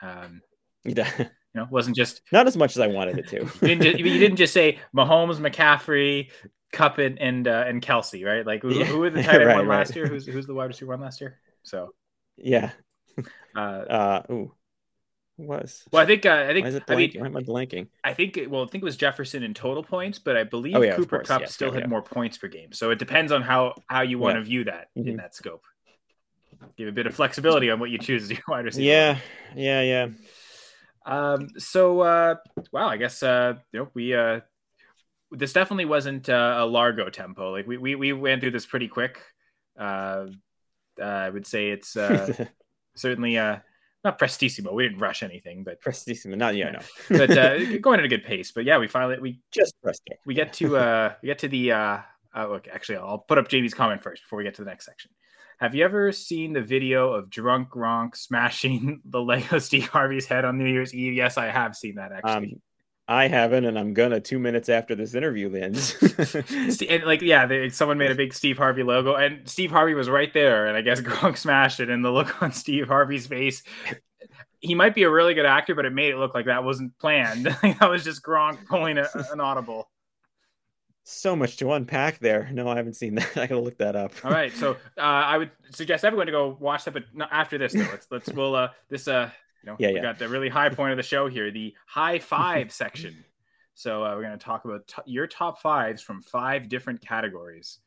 wasn't just not as much as I wanted it to. you didn't just say Mahomes, McCaffrey, Kupp, and Kelce, right? Like who were the tight end one last year? Who's the wide receiver one last year? So yeah. Who was? Well, I think why is it blanking? Why am I blanking? I think it was Jefferson in total points, but I believe Cooper Kupp still had more points per game. So it depends on how you want to view that in that scope. Give a bit of flexibility on what you choose as your wide receiver. Yeah. So wow, I guess we this definitely wasn't a Largo tempo. Like we went through this pretty quick. I would say it's certainly not prestissimo. We didn't rush anything, but prestissimo. Not no. But going at a good pace. But yeah, we get to the look. Actually, I'll put up JB's comment first before we get to the next section. Have you ever seen the video of Drunk Gronk smashing the Lego Steve Harvey's head on New Year's Eve? Yes, I have seen that, actually. I haven't, and I'm gonna 2 minutes after this interview ends. And someone made a big Steve Harvey logo, and Steve Harvey was right there, and I guess Gronk smashed it, and the look on Steve Harvey's face, he might be a really good actor, but it made it look like that wasn't planned. That was just Gronk pulling an audible. So much to unpack there. No, I haven't seen that. I gotta look that up. All right, so I would suggest everyone to go watch that, but not after this. Though, we got the really high point of the show here, the high five section. So we're going to talk about your top 5s from 5 different categories.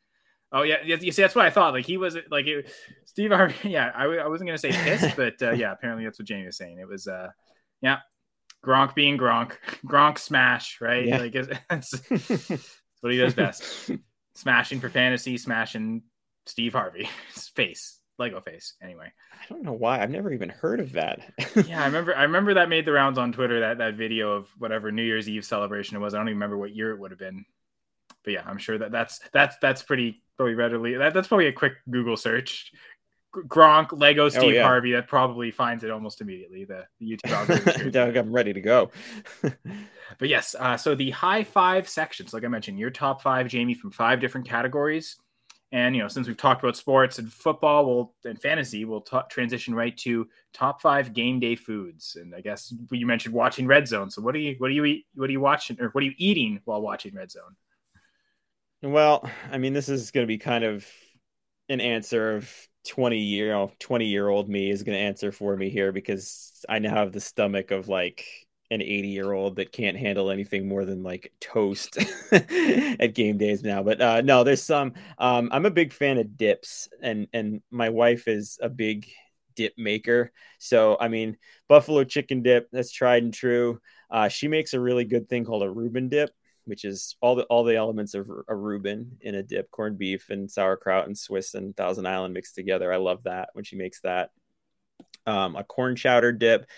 Oh yeah, you see, that's what I thought. Like he was like Steve Harvey. Yeah, I wasn't gonna say pissed, but yeah, apparently that's what Jamie was saying. It was yeah, Gronk being Gronk, Gronk smash, right? Yeah. Like that's what he does best. Smashing for fantasy, smashing Steve Harvey's face, Lego face. Anyway, I don't know why. I've never even heard of that. yeah, I remember that made the rounds on Twitter. That video of whatever New Year's Eve celebration it was. I don't even remember what year it would have been. But yeah, I'm sure that's pretty probably readily. That's probably a quick Google search. Gronk, Lego, Steve Harvey. That probably finds it almost immediately. The YouTube algorithm. I'm ready to go. But yes, so the high five sections, like I mentioned, your top five, Jamie, from 5 different categories. And, since we've talked about sports and football and fantasy, we'll transition right to top 5 game day foods. And I guess you mentioned watching Red Zone. So what do you eat? What are you watching, or what are you eating while watching Red Zone? Well, I mean, this is going to be kind of an answer of 20-year-old me is going to answer for me here, because I now have the stomach of like an 80-year-old that can't handle anything more than like toast at game days now. But no, there's some. I'm a big fan of dips, and my wife is a big dip maker. So I mean, buffalo chicken dip, that's tried and true. She makes a really good thing called a Reuben dip, which is all the elements of a Reuben in a dip: corned beef and sauerkraut and Swiss and Thousand Island mixed together. I love that when she makes that. A corn chowder dip.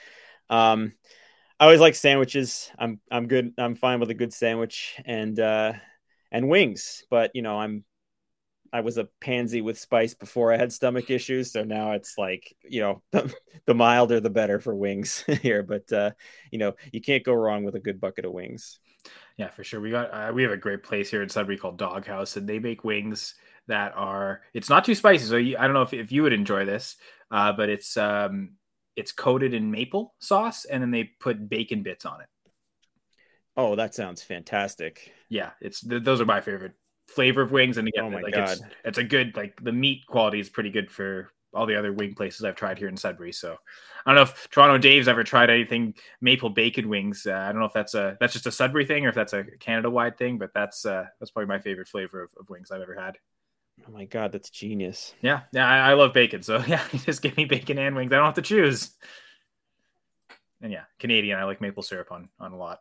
I always like sandwiches. I'm good. I'm fine with a good sandwich and wings. But I was a pansy with spice before I had stomach issues, so now it's like the milder the better for wings here. But you can't go wrong with a good bucket of wings. Yeah, for sure. We have a great place here in Sudbury called Doghouse, and they make wings that it's not too spicy. So I don't know if you would enjoy this, but it's coated in maple sauce, and then they put bacon bits on it. Oh, that sounds fantastic. Yeah, those are my favorite flavor of wings. And again, oh my God. it's a good, like, the meat quality is pretty good for all the other wing places I've tried here in Sudbury. So I don't know if Toronto Dave's ever tried anything maple bacon wings. I don't know if that's just a Sudbury thing or if that's a Canada wide thing, but that's probably my favorite flavor of wings I've ever had. Oh my God, that's genius. Yeah. I love bacon. So yeah, just give me bacon and wings. I don't have to choose. And yeah, Canadian, I like maple syrup on a lot.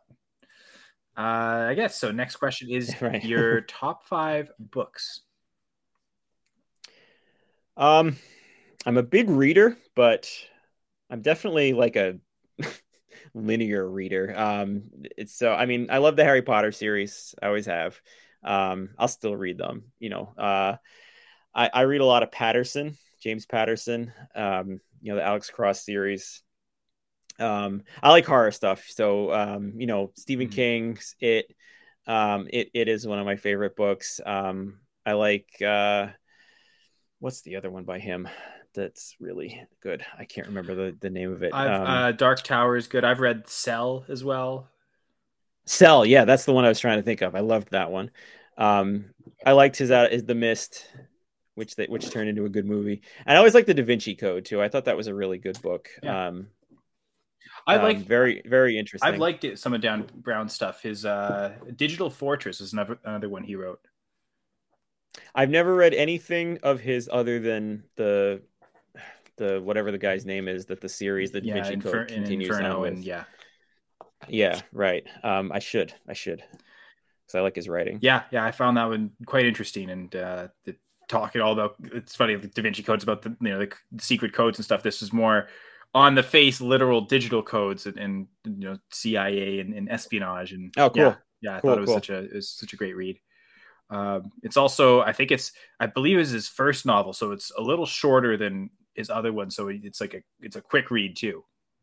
I guess so. Next question is right. Your top 5 books. I'm a big reader, but I'm definitely like a linear reader. I mean, I love the Harry Potter series. I always have. I'll still read them. I read a lot of James Patterson. The Alex Cross series. I like horror stuff. So, Stephen King's It is one of my favorite books. I like, what's the other one by him that's really good? I can't remember the name of it. Dark Tower is good. I've read Cell as well. Cell, yeah, that's the one I was trying to think of. I loved that one. I liked his The Mist, which turned into a good movie. And I always liked the Da Vinci Code too. I thought that was a really good book. Yeah. I like very, very interesting. I've liked some of Dan Brown's stuff. His Digital Fortress is another one he wrote. I've never read anything of his other than the whatever the guy's name is that the series, the Da Vinci Code continues on with. Yeah, right. I should because I like his writing. Yeah, I found that one quite interesting, and talking all about, it's funny, the Da Vinci Code's about the secret codes and stuff. This is more on the face, literal digital codes and CIA and espionage. And oh, cool. Yeah, I thought it was such a great read. It's also, I believe it's his first novel, so it's a little shorter than his other one. So it's a quick read too.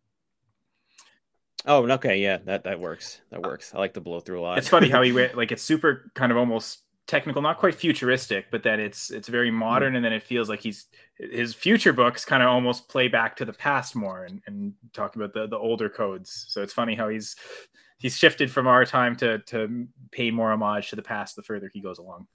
Oh, okay. Yeah, that works. That works. I like to blow through a lot. It's funny how it's super kind of almost technical, not quite futuristic, but then it's very modern. And then it feels like his future books kind of almost play back to the past more and talk about the older codes. So it's funny how he's shifted from our time to pay more homage to the past the further he goes along.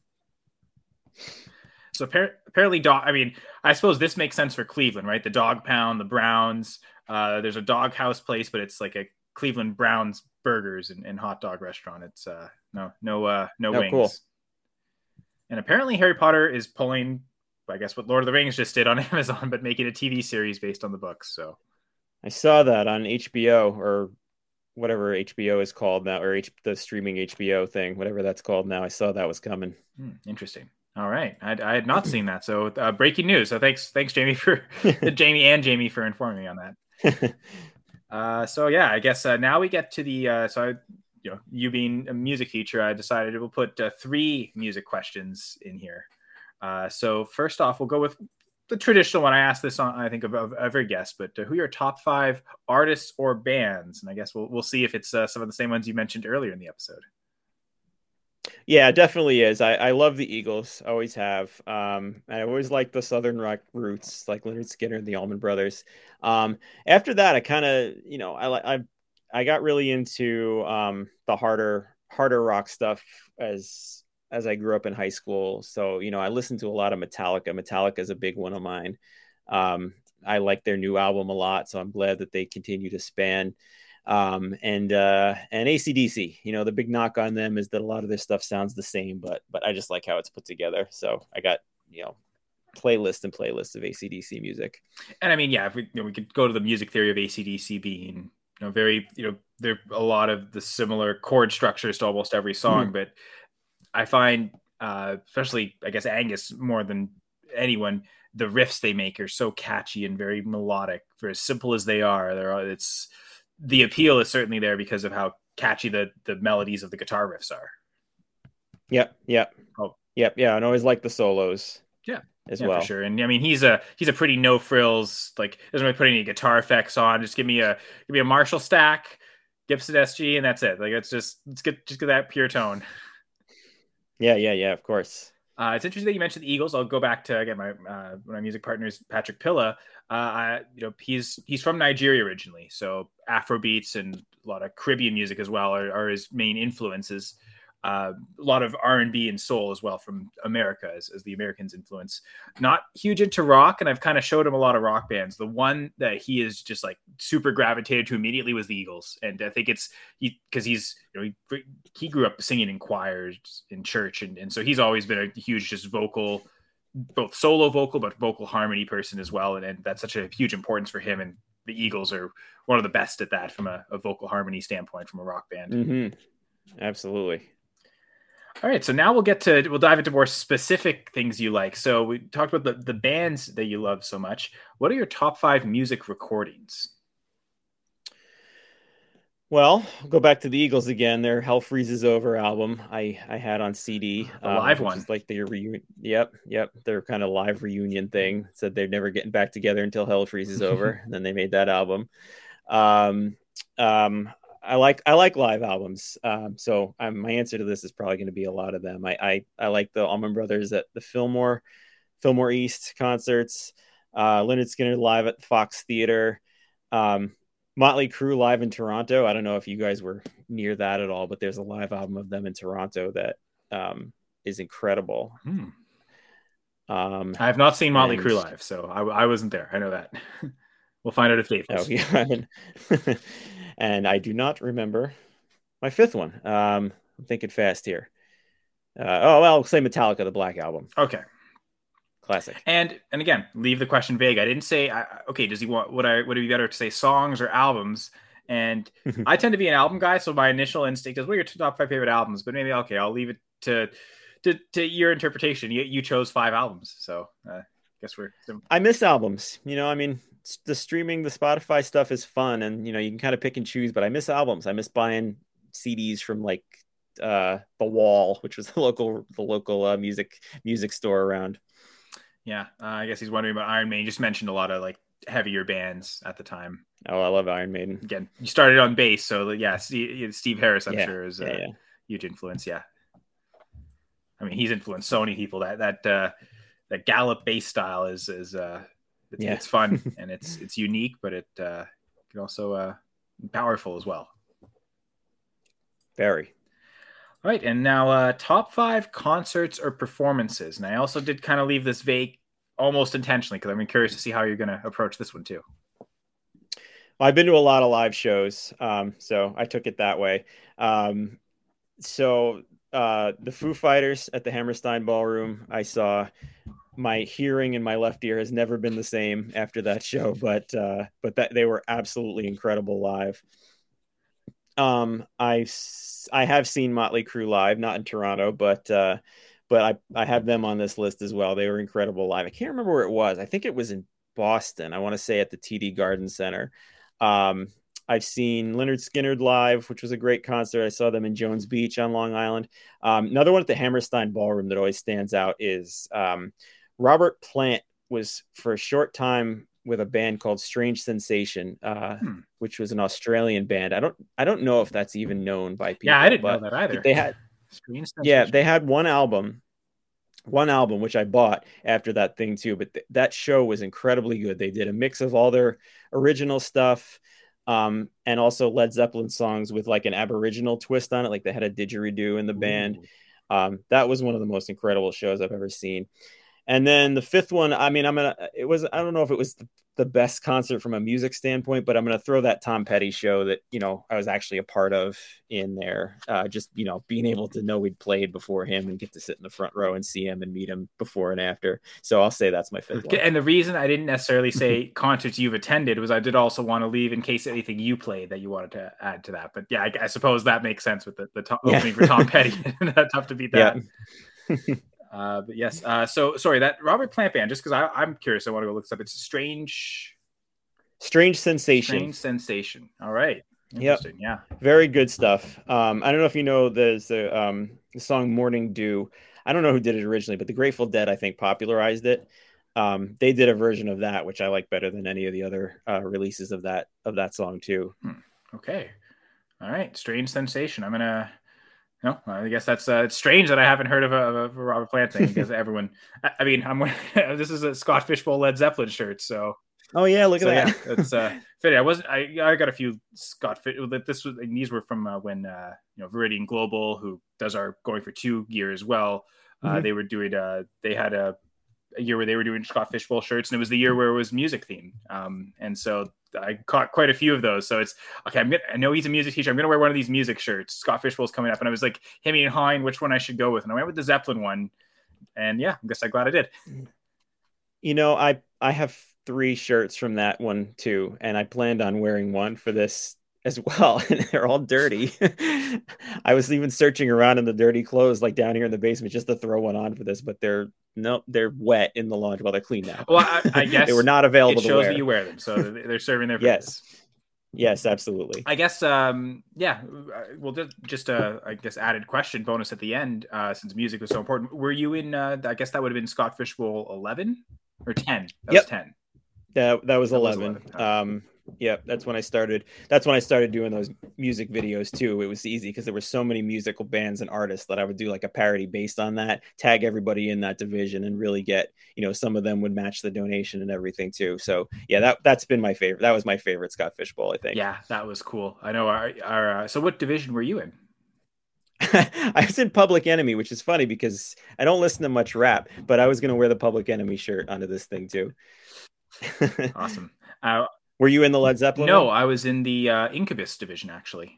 So apparently, I suppose this makes sense for Cleveland, right? The Dog Pound, the Browns. There's a doghouse place, but it's like a Cleveland Browns burgers and hot dog restaurant. It's no wings. Cool. And apparently Harry Potter is pulling, I guess, what Lord of the Rings just did on Amazon, but making a TV series based on the books. So I saw that on HBO or whatever HBO is called now, or the streaming HBO thing, whatever that's called now. I saw that was coming. Interesting. All right, I had not seen that. So breaking news. So thanks Jamie for Jamie for informing me on that. So yeah, I guess now we get to the you being a music teacher, I decided we'll put 3 music questions in here. So first off, we'll go with the traditional one. I asked this on, I think, of every guest, but who are your top 5 artists or bands? And I guess we'll see if it's some of the same ones you mentioned earlier in the episode. Yeah, it definitely is. I love the Eagles, always have. I always like the Southern rock roots, like Leonard Skinner and the Allman Brothers. After that, I kind of, I got really into the harder rock stuff as I grew up in high school. So, I listened to a lot of Metallica. Metallica is a big one of mine. I like their new album a lot, so I'm glad that they continue to span. And AC/DC, the big knock on them is that a lot of their stuff sounds the same, but I just like how it's put together. So I got, playlists and playlists of AC/DC music. And I mean, yeah, if we could go to the music theory of AC/DC being, very, there are a lot of the similar chord structures to almost every song, but I find, especially, I guess, Angus more than anyone, the riffs they make are so catchy and very melodic. For as simple as they are, the appeal is certainly there because of how catchy the melodies of the guitar riffs are. Yep. Yeah. And I always like the solos. Yeah. As well. For sure. And I mean, he's a pretty no frills, like doesn't really put any guitar effects on. Just give me a Marshall stack, Gibson SG, and that's it. Like let's get that pure tone. Yeah. Of course. It's interesting that you mentioned the Eagles. I'll go back to again my music partner is Patrick Pilla. He's from Nigeria originally, so Afro beats and a lot of Caribbean music as well are his main influences. A lot of R&B and soul as well from America as the Americans influence. Not huge into rock, and I've kind of showed him a lot of rock bands. The one that he is just like super gravitated to immediately was the Eagles, and I think it's because he grew up singing in choirs in church, and so he's always been a huge just vocal, both solo vocal but vocal harmony person as well, and that's such a huge importance for him. And the Eagles are one of the best at that from a vocal harmony standpoint from a rock band. Mm-hmm. Absolutely. All right, so now we'll dive into more specific things you like. So we talked about the bands that you love so much. What are your top 5 music recordings? Well, I'll go back to the Eagles again. Their Hell Freezes Over album I had on CD. The live one. Is like their reunion. Yep. Their kind of live reunion thing. Said they're never getting back together until Hell Freezes Over. And then they made that album. I like live albums. So my answer to this is probably going to be a lot of them. I like the Allman Brothers at the Fillmore East concerts, Leonard Skinner live at the Fox Theater, Motley Crue live in Toronto. I don't know if you guys were near that at all, but there's a live album of them in Toronto that is incredible. I have not seen Motley Crue live, so I wasn't there. I know that. We'll find out if Dave was. Oh, yeah. And I do not remember my 5th one. I'm thinking fast here. I'll say Metallica, the Black Album. Okay. Classic. And again, leave the question vague. I didn't say, okay, does he want, would it be better to say songs or albums? And I tend to be an album guy, so my initial instinct is, what are your top 5 favorite albums? But maybe, okay, I'll leave it to your interpretation. You chose 5 albums, so I guess I miss albums. The streaming, the Spotify stuff is fun, and you can kind of pick and choose, but I miss albums. I miss buying CDs from like The Wall, which was the local music store around. Yeah, I guess he's wondering about Iron Maiden. You just mentioned a lot of like heavier bands at the time. Oh, I love Iron Maiden. Again, you started on bass, so yeah, Steve Harris, I'm sure, is a huge influence. Yeah, I mean, he's influenced so many people. That gallop bass style is it's fun and it's unique, but it can also powerful as well. Very. All right, and now top 5 concerts or performances. And I also did kind of leave this vague almost intentionally because I'm curious to see how you're going to approach this one too. Well, I've been to a lot of live shows, so I took it that way. So the Foo Fighters at the Hammerstein Ballroom. I saw. My hearing in my left ear has never been the same after that show, but that they were absolutely incredible live. I have seen Motley Crue live, not in Toronto, but I have them on this list as well. They were incredible live. I can't remember where it was. I think it was in Boston. I want to say at the TD Garden Center. I've seen Leonard Skinner live, which was a great concert. I saw them in Jones Beach on Long Island. Another one at the Hammerstein Ballroom that always stands out is Robert Plant was for a short time with a band called Strange Sensation, which was an Australian band. I don't know if that's even known by people. Yeah, I didn't know that either. They had they had one album which I bought after that thing too. But that show was incredibly good. They did a mix of all their original stuff, and also Led Zeppelin songs with like an Aboriginal twist on it. Like they had a didgeridoo in the band. That was one of the most incredible shows I've ever seen. And then the fifth one, I mean, I don't know if it was the best concert from a music standpoint, but I'm going to throw that Tom Petty show that, I was actually a part of in there. Just, being able to know we'd played before him and get to sit in the front row and see him and meet him before and after. So I'll say that's my fifth one. And the reason I didn't necessarily say concerts you've attended was I did also want to leave in case anything you played that you wanted to add to that. But yeah, I suppose that makes sense with the opening for Tom Petty. Tough to beat that. Yeah. But yes, so sorry, that Robert Plant band, just because I'm curious, I want to go look this up. It's Strange Sensation. All right. Interesting. Yeah. Very good stuff. I don't know if you know, there's the song Morning Dew. I don't know who did it originally, but the Grateful Dead, I think, popularized it. They did a version of that, which I like better than any of the other releases of that song too. Okay. All right. Strange Sensation. I'm gonna. No, I guess that's it's strange that I haven't heard of a Robert Plant thing, because everyone. I mean, I'm wearing this is a Scott Fishbowl Led Zeppelin shirt, so. Oh yeah, look at that. Yeah, it's fitting. I got a few Scott Fish. These were from when Viridian Global, who does our Going for Two gear as well. They were doing they had a year where they were doing Scott Fishbowl shirts, and it was the year where it was music theme. And so I caught quite a few of those. So it's okay. I know he's a music teacher. I'm going to wear one of these music shirts. Scott Fishbowl's coming up, and I was like hemming and hawing which one I should go with, and I went with the Zeppelin one. And yeah, I guess I'm glad I did. I have 3 shirts from that one too, and I planned on wearing one for this as well, and they're all dirty. I was even searching around in the dirty clothes, like down here in the basement, just to throw one on for this, but they're wet in the laundry. Well, they're clean now. Well, I guess they were not available. It shows that you wear them, so they're serving their purpose. Yes, absolutely. I guess well, just I guess added question bonus at the end, since music was so important. Were you in I guess that would have been Scott Fishbowl 11 or 10? That was 10. That was 11. That's when I started. That's when I started doing those music videos too. It was easy because there were so many musical bands and artists that I would do like a parody based on that, tag everybody in that division, and really get, some of them would match the donation and everything too. So yeah, that's been my favorite. That was my favorite Scott Fishbowl, I think. Yeah, that was cool. I know our so what division were you in? I was in Public Enemy, which is funny because I don't listen to much rap, but I was going to wear the Public Enemy shirt onto this thing too. Awesome. Were you in the Led Zeppelin? No, one? I was in the Incubus division, actually.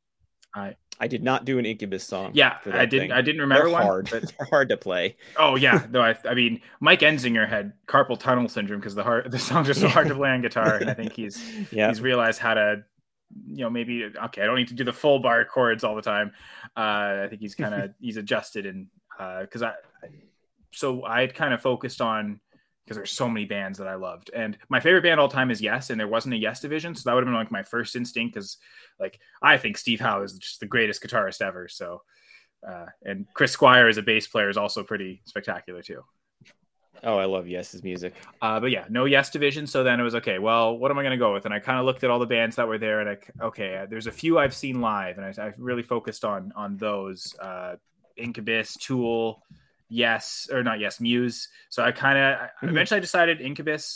I did not do an Incubus song. Yeah, I didn't remember one. They're hard to play. Oh yeah, no, I mean, Mike Enzinger had carpal tunnel syndrome because the songs are so hard to play on guitar, and I think he's realized how to, maybe okay, I don't need to do the full bar chords all the time. I think he's adjusted, and because I had kind of focused on. Because there's so many bands that I loved, and my favorite band all time is Yes, and there wasn't a Yes division, so that would have been like my first instinct, because like I think Steve Howe is just the greatest guitarist ever. So, and Chris Squire as a bass player is also pretty spectacular too. Oh, I love Yes's music. But yeah, no Yes division. So then it was okay. Well, what am I going to go with? And I kind of looked at all the bands that were there, and there's a few I've seen live, and I really focused on those. Incubus, Tool. Yes, or not Yes, Muse. So I eventually decided Incubus.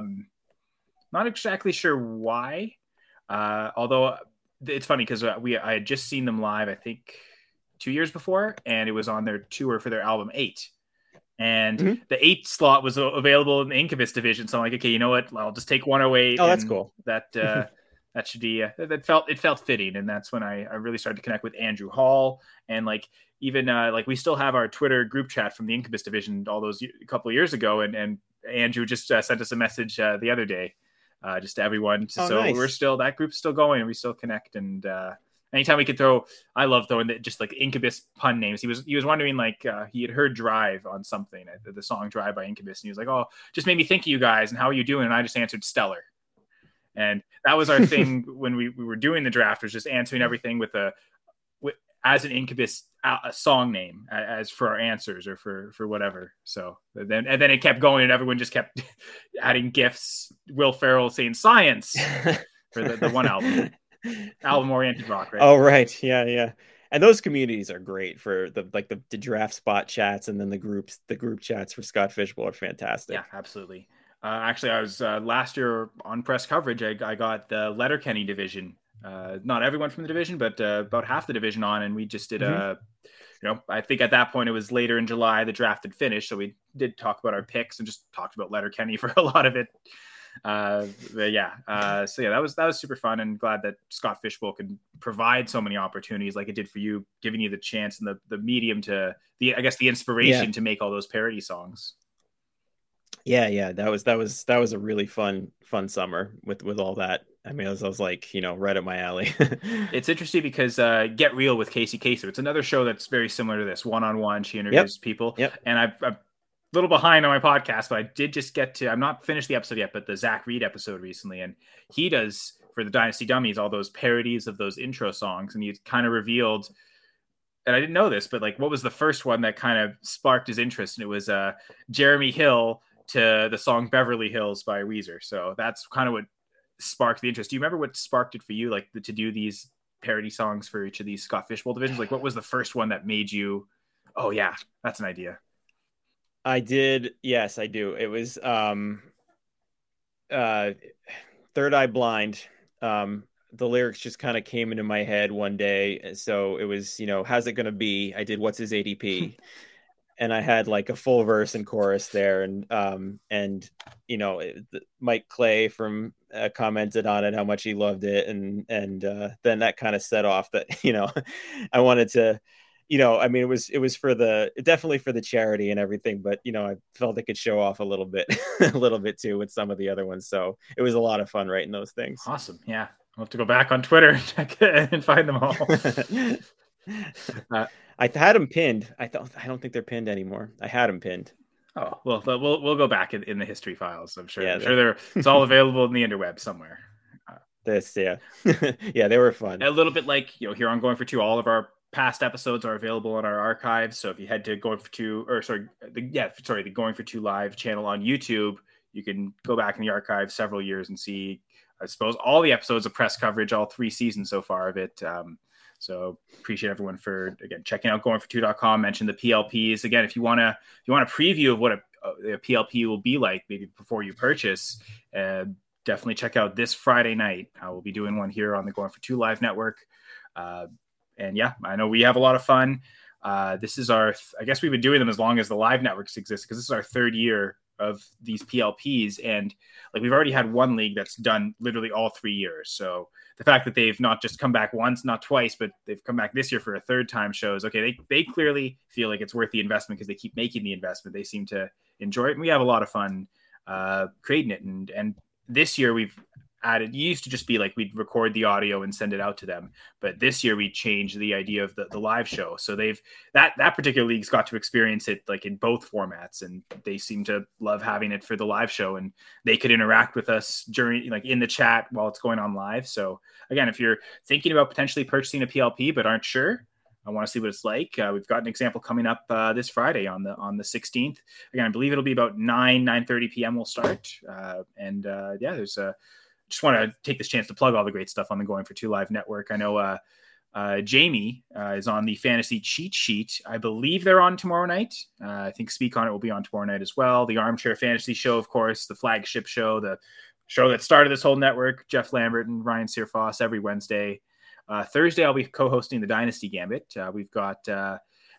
Not exactly sure why. Although it's funny because I had just seen them live, I think 2 years before, and it was on their tour for their album 8. And the 8 slot was available in the Incubus division. So I'm like, okay, you know what? I'll just take 108. Oh, that's cool. That that should be it felt fitting, and that's when I really started to connect with Andrew Hall, and like even like we still have our Twitter group chat from the Incubus division all those a couple of years ago, and Andrew just sent us a message the other day, just to everyone. So nice. We're still, that group's still going, and we still connect, and anytime we could throw, I love throwing just like Incubus pun names. He was wondering, like he had heard Drive on something, the song Drive by Incubus, and he was like, oh, just made me think of you guys and how are you doing, and I just answered Stellar. And that was our thing when we were doing the draft, was just answering everything with as an Incubus a song name as for our answers or for whatever. So then it kept going, and everyone just kept adding gifs. Will Ferrell saying science for the one album oriented rock, right? Oh, right. Yeah. And those communities are great for the draft spot chats, and then the group chats for Scott Fishbowl are fantastic. Yeah, absolutely. Actually, I was last year on press coverage. I got the Letterkenny division. Not everyone from the division, but about half the division on, and we just did I think at that point it was later in July, the draft had finished, so we did talk about our picks and just talked about Letterkenny for a lot of it. That was super fun, and glad that Scott Fishbowl can provide so many opportunities like it did for you, giving you the chance and the medium to the inspiration to make all those parody songs. Yeah, that was a really fun summer with all that. I mean, I was like, right up my alley. It's interesting because Get Real with Casey Kasem, it's another show that's very similar to this, one-on-one. She interviews people. Yep. And I'm a little behind on my podcast, but I did just I'm not finished the episode yet, but the Zach Reed episode recently, and he does for the Dynasty Dummies all those parodies of those intro songs, and he kind of revealed, and I didn't know this, but like what was the first one that kind of sparked his interest, and it was Jeremy Hill to the song Beverly Hills by Weezer. So that's kind of what sparked the interest. Do you remember what sparked it for you, like to do these parody songs for each of these Scott Fishbowl divisions? Like what was the first one that made you, oh yeah, that's an idea? I did. Yes, I do. It was Third Eye Blind. The lyrics just kind of came into my head one day. So it was, how's it going to be? I did What's His ADP? And I had like a full verse and chorus there. And Mike Clay from commented on it, how much he loved it. And then that kind of set off that, I wanted to, it was definitely for the charity and everything, but I felt I could show off a little bit too with some of the other ones. So it was a lot of fun writing those things. Awesome. Yeah. I'll have to go back on Twitter and check and find them all. I had them pinned. I don't think they're pinned anymore. I had them pinned. Oh, well, we'll go back in the history files. I'm sure. It's all available in the interweb somewhere. Yeah, they were fun. A little bit like, here on Going for Two, all of our past episodes are available in our archives. So if you head to the Going for Two live channel on YouTube, you can go back in the archives several years and see, I suppose, all the episodes of press coverage, all 3 seasons so far of it. So appreciate everyone for, again, checking out goingfor2.com. Mention the PLPs. Again, if you want a preview of what a PLP will be like, maybe before you purchase, definitely check out this Friday night. We'll be doing one here on the Going for Two live network. And yeah, I know we have a lot of fun. This is I guess we've been doing them as long as the live networks exist, because this is our 3rd year of these PLPs. And like, we've already had one league that's done literally all 3 years. So the fact that they've not just come back once, not twice, but they've come back this year for a 3rd time shows, okay, they clearly feel like it's worth the investment because they keep making the investment. They seem to enjoy it. And we have a lot of fun creating it. And this year we've added, it used to just be like we'd record the audio and send it out to them, but this year we changed the idea of the live show. So that particular league's got to experience it like in both formats, and they seem to love having it for the live show, and they could interact with us during, like, in the chat while it's going on live. So again, if you're thinking about potentially purchasing a PLP but aren't sure, I want to see what it's like, we've got an example coming up this Friday on the 16th. Again, I believe it'll be about 9:30 p.m. we'll start. There's just want to take this chance to plug all the great stuff on the Going for Two live network. I know Jamie is on the Fantasy Cheat Sheet. I believe they're on tomorrow night. I think Speak On It will be on tomorrow night as well. The Armchair Fantasy Show, of course, the flagship show, the show that started this whole network, Jeff Lambert and Ryan Searfoss every Wednesday. Thursday, I'll be co-hosting the Dynasty Gambit. We've got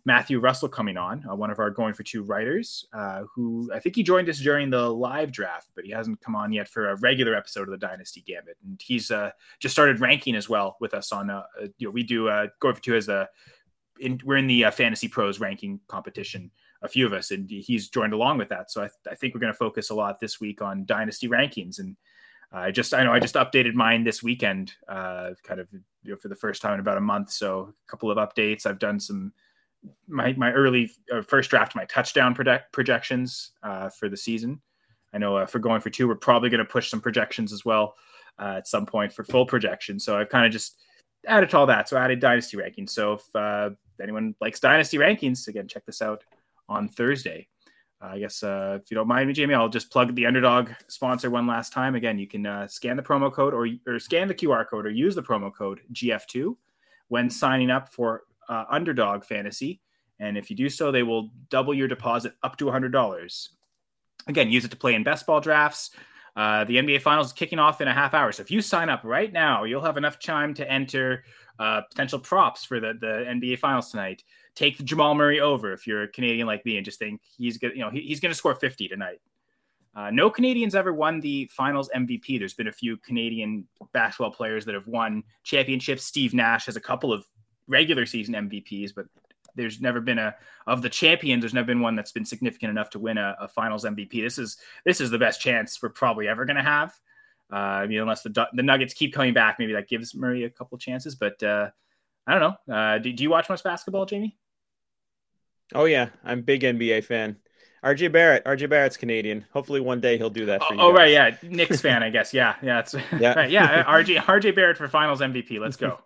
Matthew Russell coming on, one of our Going for Two writers, who I think he joined us during the live draft, but he hasn't come on yet for a regular episode of the Dynasty Gambit. And he's just started ranking as well with us on, we do Going for Two as we're in the Fantasy Pros ranking competition, a few of us, and he's joined along with that. So I think we're going to focus a lot this week on Dynasty rankings. And I just updated mine this weekend, kind of for the first time in about a month. So a couple of updates. I've done my early first draft, my touchdown projections for the season. I know for Going for Two, we're probably going to push some projections as well at some point for full projections. So I've kind of just added to all that. So I added Dynasty rankings. So if anyone likes Dynasty rankings, again, check this out on Thursday. I guess if you don't mind me, Jamie, I'll just plug the Underdog sponsor one last time. Again, you can scan the promo code or scan the QR code or use the promo code GF2 when signing up for Underdog Fantasy. And if you do so, they will double your deposit up to $100. Again, use it to play in best ball drafts. The NBA Finals is kicking off in a half hour. So if you sign up right now, you'll have enough time to enter potential props for the NBA Finals tonight. Take the Jamal Murray over if you're a Canadian like me and just think he's going to score 50 tonight. No Canadians ever won the Finals MVP. There's been a few Canadian basketball players that have won championships. Steve Nash has a couple of regular season MVPs, but there's never been of the champions. There's never been one that's been significant enough to win a Finals MVP. This is the best chance we're probably ever going to have. Unless the Nuggets keep coming back, maybe that gives Murray a couple chances. But I don't know. Do you watch much basketball, Jamie? Oh yeah, I'm a big NBA fan. RJ Barrett's Canadian. Hopefully one day he'll do that for you. Oh guys. Right, yeah, Knicks fan, I guess. Yeah, it's right. Yeah, RJ Barrett for Finals MVP. Let's go.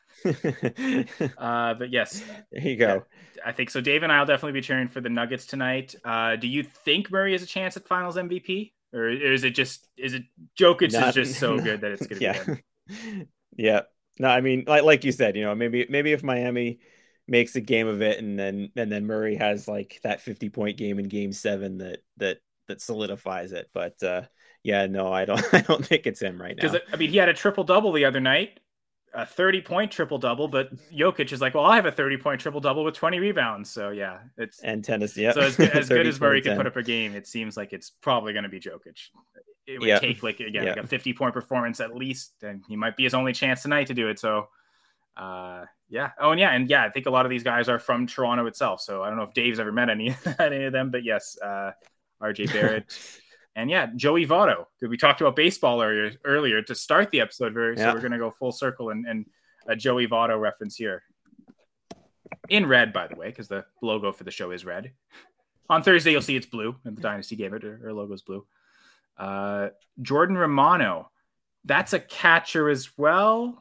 But yes, there you go. Yeah, I think so. Dave and I will definitely be cheering for the Nuggets tonight. Do you think Murray has a chance at Finals MVP, or is it Jokic is just so good that it's going to be him? Yeah. No, I mean, like you said, maybe if Miami makes a game of it, and then Murray has like that 50-point game in Game 7 that solidifies it. But no, I don't think it's him right now. Because I mean, he had a triple-double the other night, a 30-point triple-double, but Jokic is like, well, I have a 30-point triple-double with 20 rebounds. So yeah, and tennis. Yeah. So as good as Murray can put up a game, it seems like it's probably going to be Jokic. It would take like a 50-point performance at least, and he might be his only chance tonight to do it. So yeah. Oh, and I think a lot of these guys are from Toronto itself. So I don't know if Dave's ever met any of them, but yes, RJ Barrett and Joey Votto. We talked about baseball earlier to start the episode. So we're going to go full circle and a Joey Votto reference here in red, by the way, because the logo for the show is red. On Thursday, you'll see it's blue in the Dynasty game. Our logo's blue. Jordan Romano. That's a catcher as well.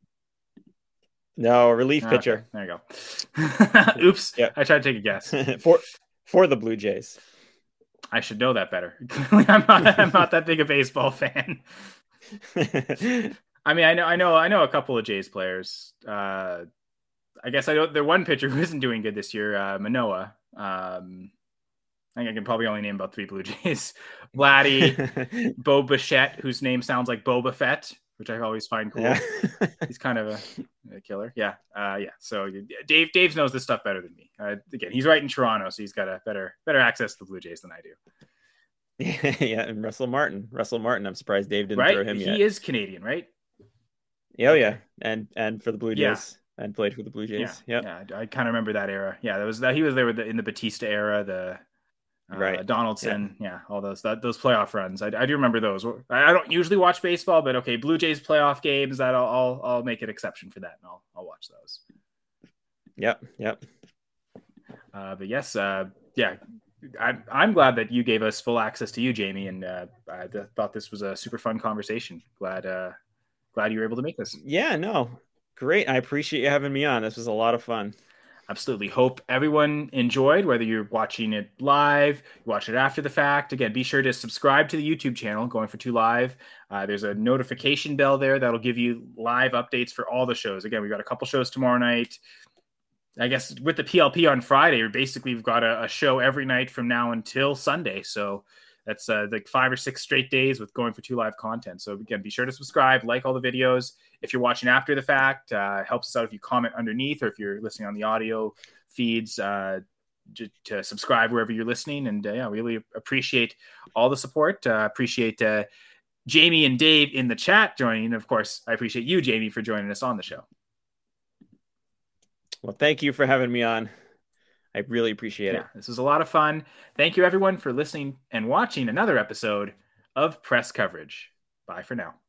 No, relief pitcher. Okay, there you go. Oops. Yep. I tried to take a guess. for the Blue Jays. I should know that better. I'm not that big a baseball fan. I mean, I know a couple of Jays players. I guess I know there's one pitcher who isn't doing good this year, Manoah. I think I can probably only name about 3 Blue Jays. Vladdy, Bo Bichette, whose name sounds like Boba Fett, which I always find cool. Yeah. He's kind of a killer. Yeah. So Dave knows this stuff better than me. Again, he's right in Toronto, so he's got a better access to the Blue Jays than I do. Yeah. And Russell Martin. I'm surprised Dave didn't throw him yet. He is Canadian, right? Yeah. Okay. Yeah. And for the Blue Jays and played for the Blue Jays. Yeah. I kind of remember that era. Yeah. He was there in the Batista era, Donaldson, all those playoff runs. I do remember those. I don't usually watch baseball, but okay, Blue Jays playoff games, that I'll make an exception for that, and I'll watch those. Yep. But yes, I'm glad that you gave us full access to you, Jamie, and I thought this was a super fun conversation. Glad you were able to make this. Yeah, no, great. I appreciate you having me on. This was a lot of fun. Absolutely. Hope everyone enjoyed, whether you're watching it live, you watch it after the fact. Again, be sure to subscribe to the YouTube channel, Going for Two Live. There's a notification bell there that'll give you live updates for all the shows. Again, we've got a couple shows tomorrow night. I guess with the PLP on Friday, we've got a show every night from now until Sunday. So that's like 5 or 6 straight days with Going for Two Live content. So again, be sure to subscribe, like all the videos. If you're watching after the fact, helps us out if you comment underneath, or if you're listening on the audio feeds to subscribe wherever you're listening. And yeah, really appreciate all the support. Appreciate Jamie and Dave in the chat joining. And of course, I appreciate you, Jamie, for joining us on the show. Well, thank you for having me on. I really appreciate it. This was a lot of fun. Thank you, everyone, for listening and watching another episode of Press Coverage. Bye for now.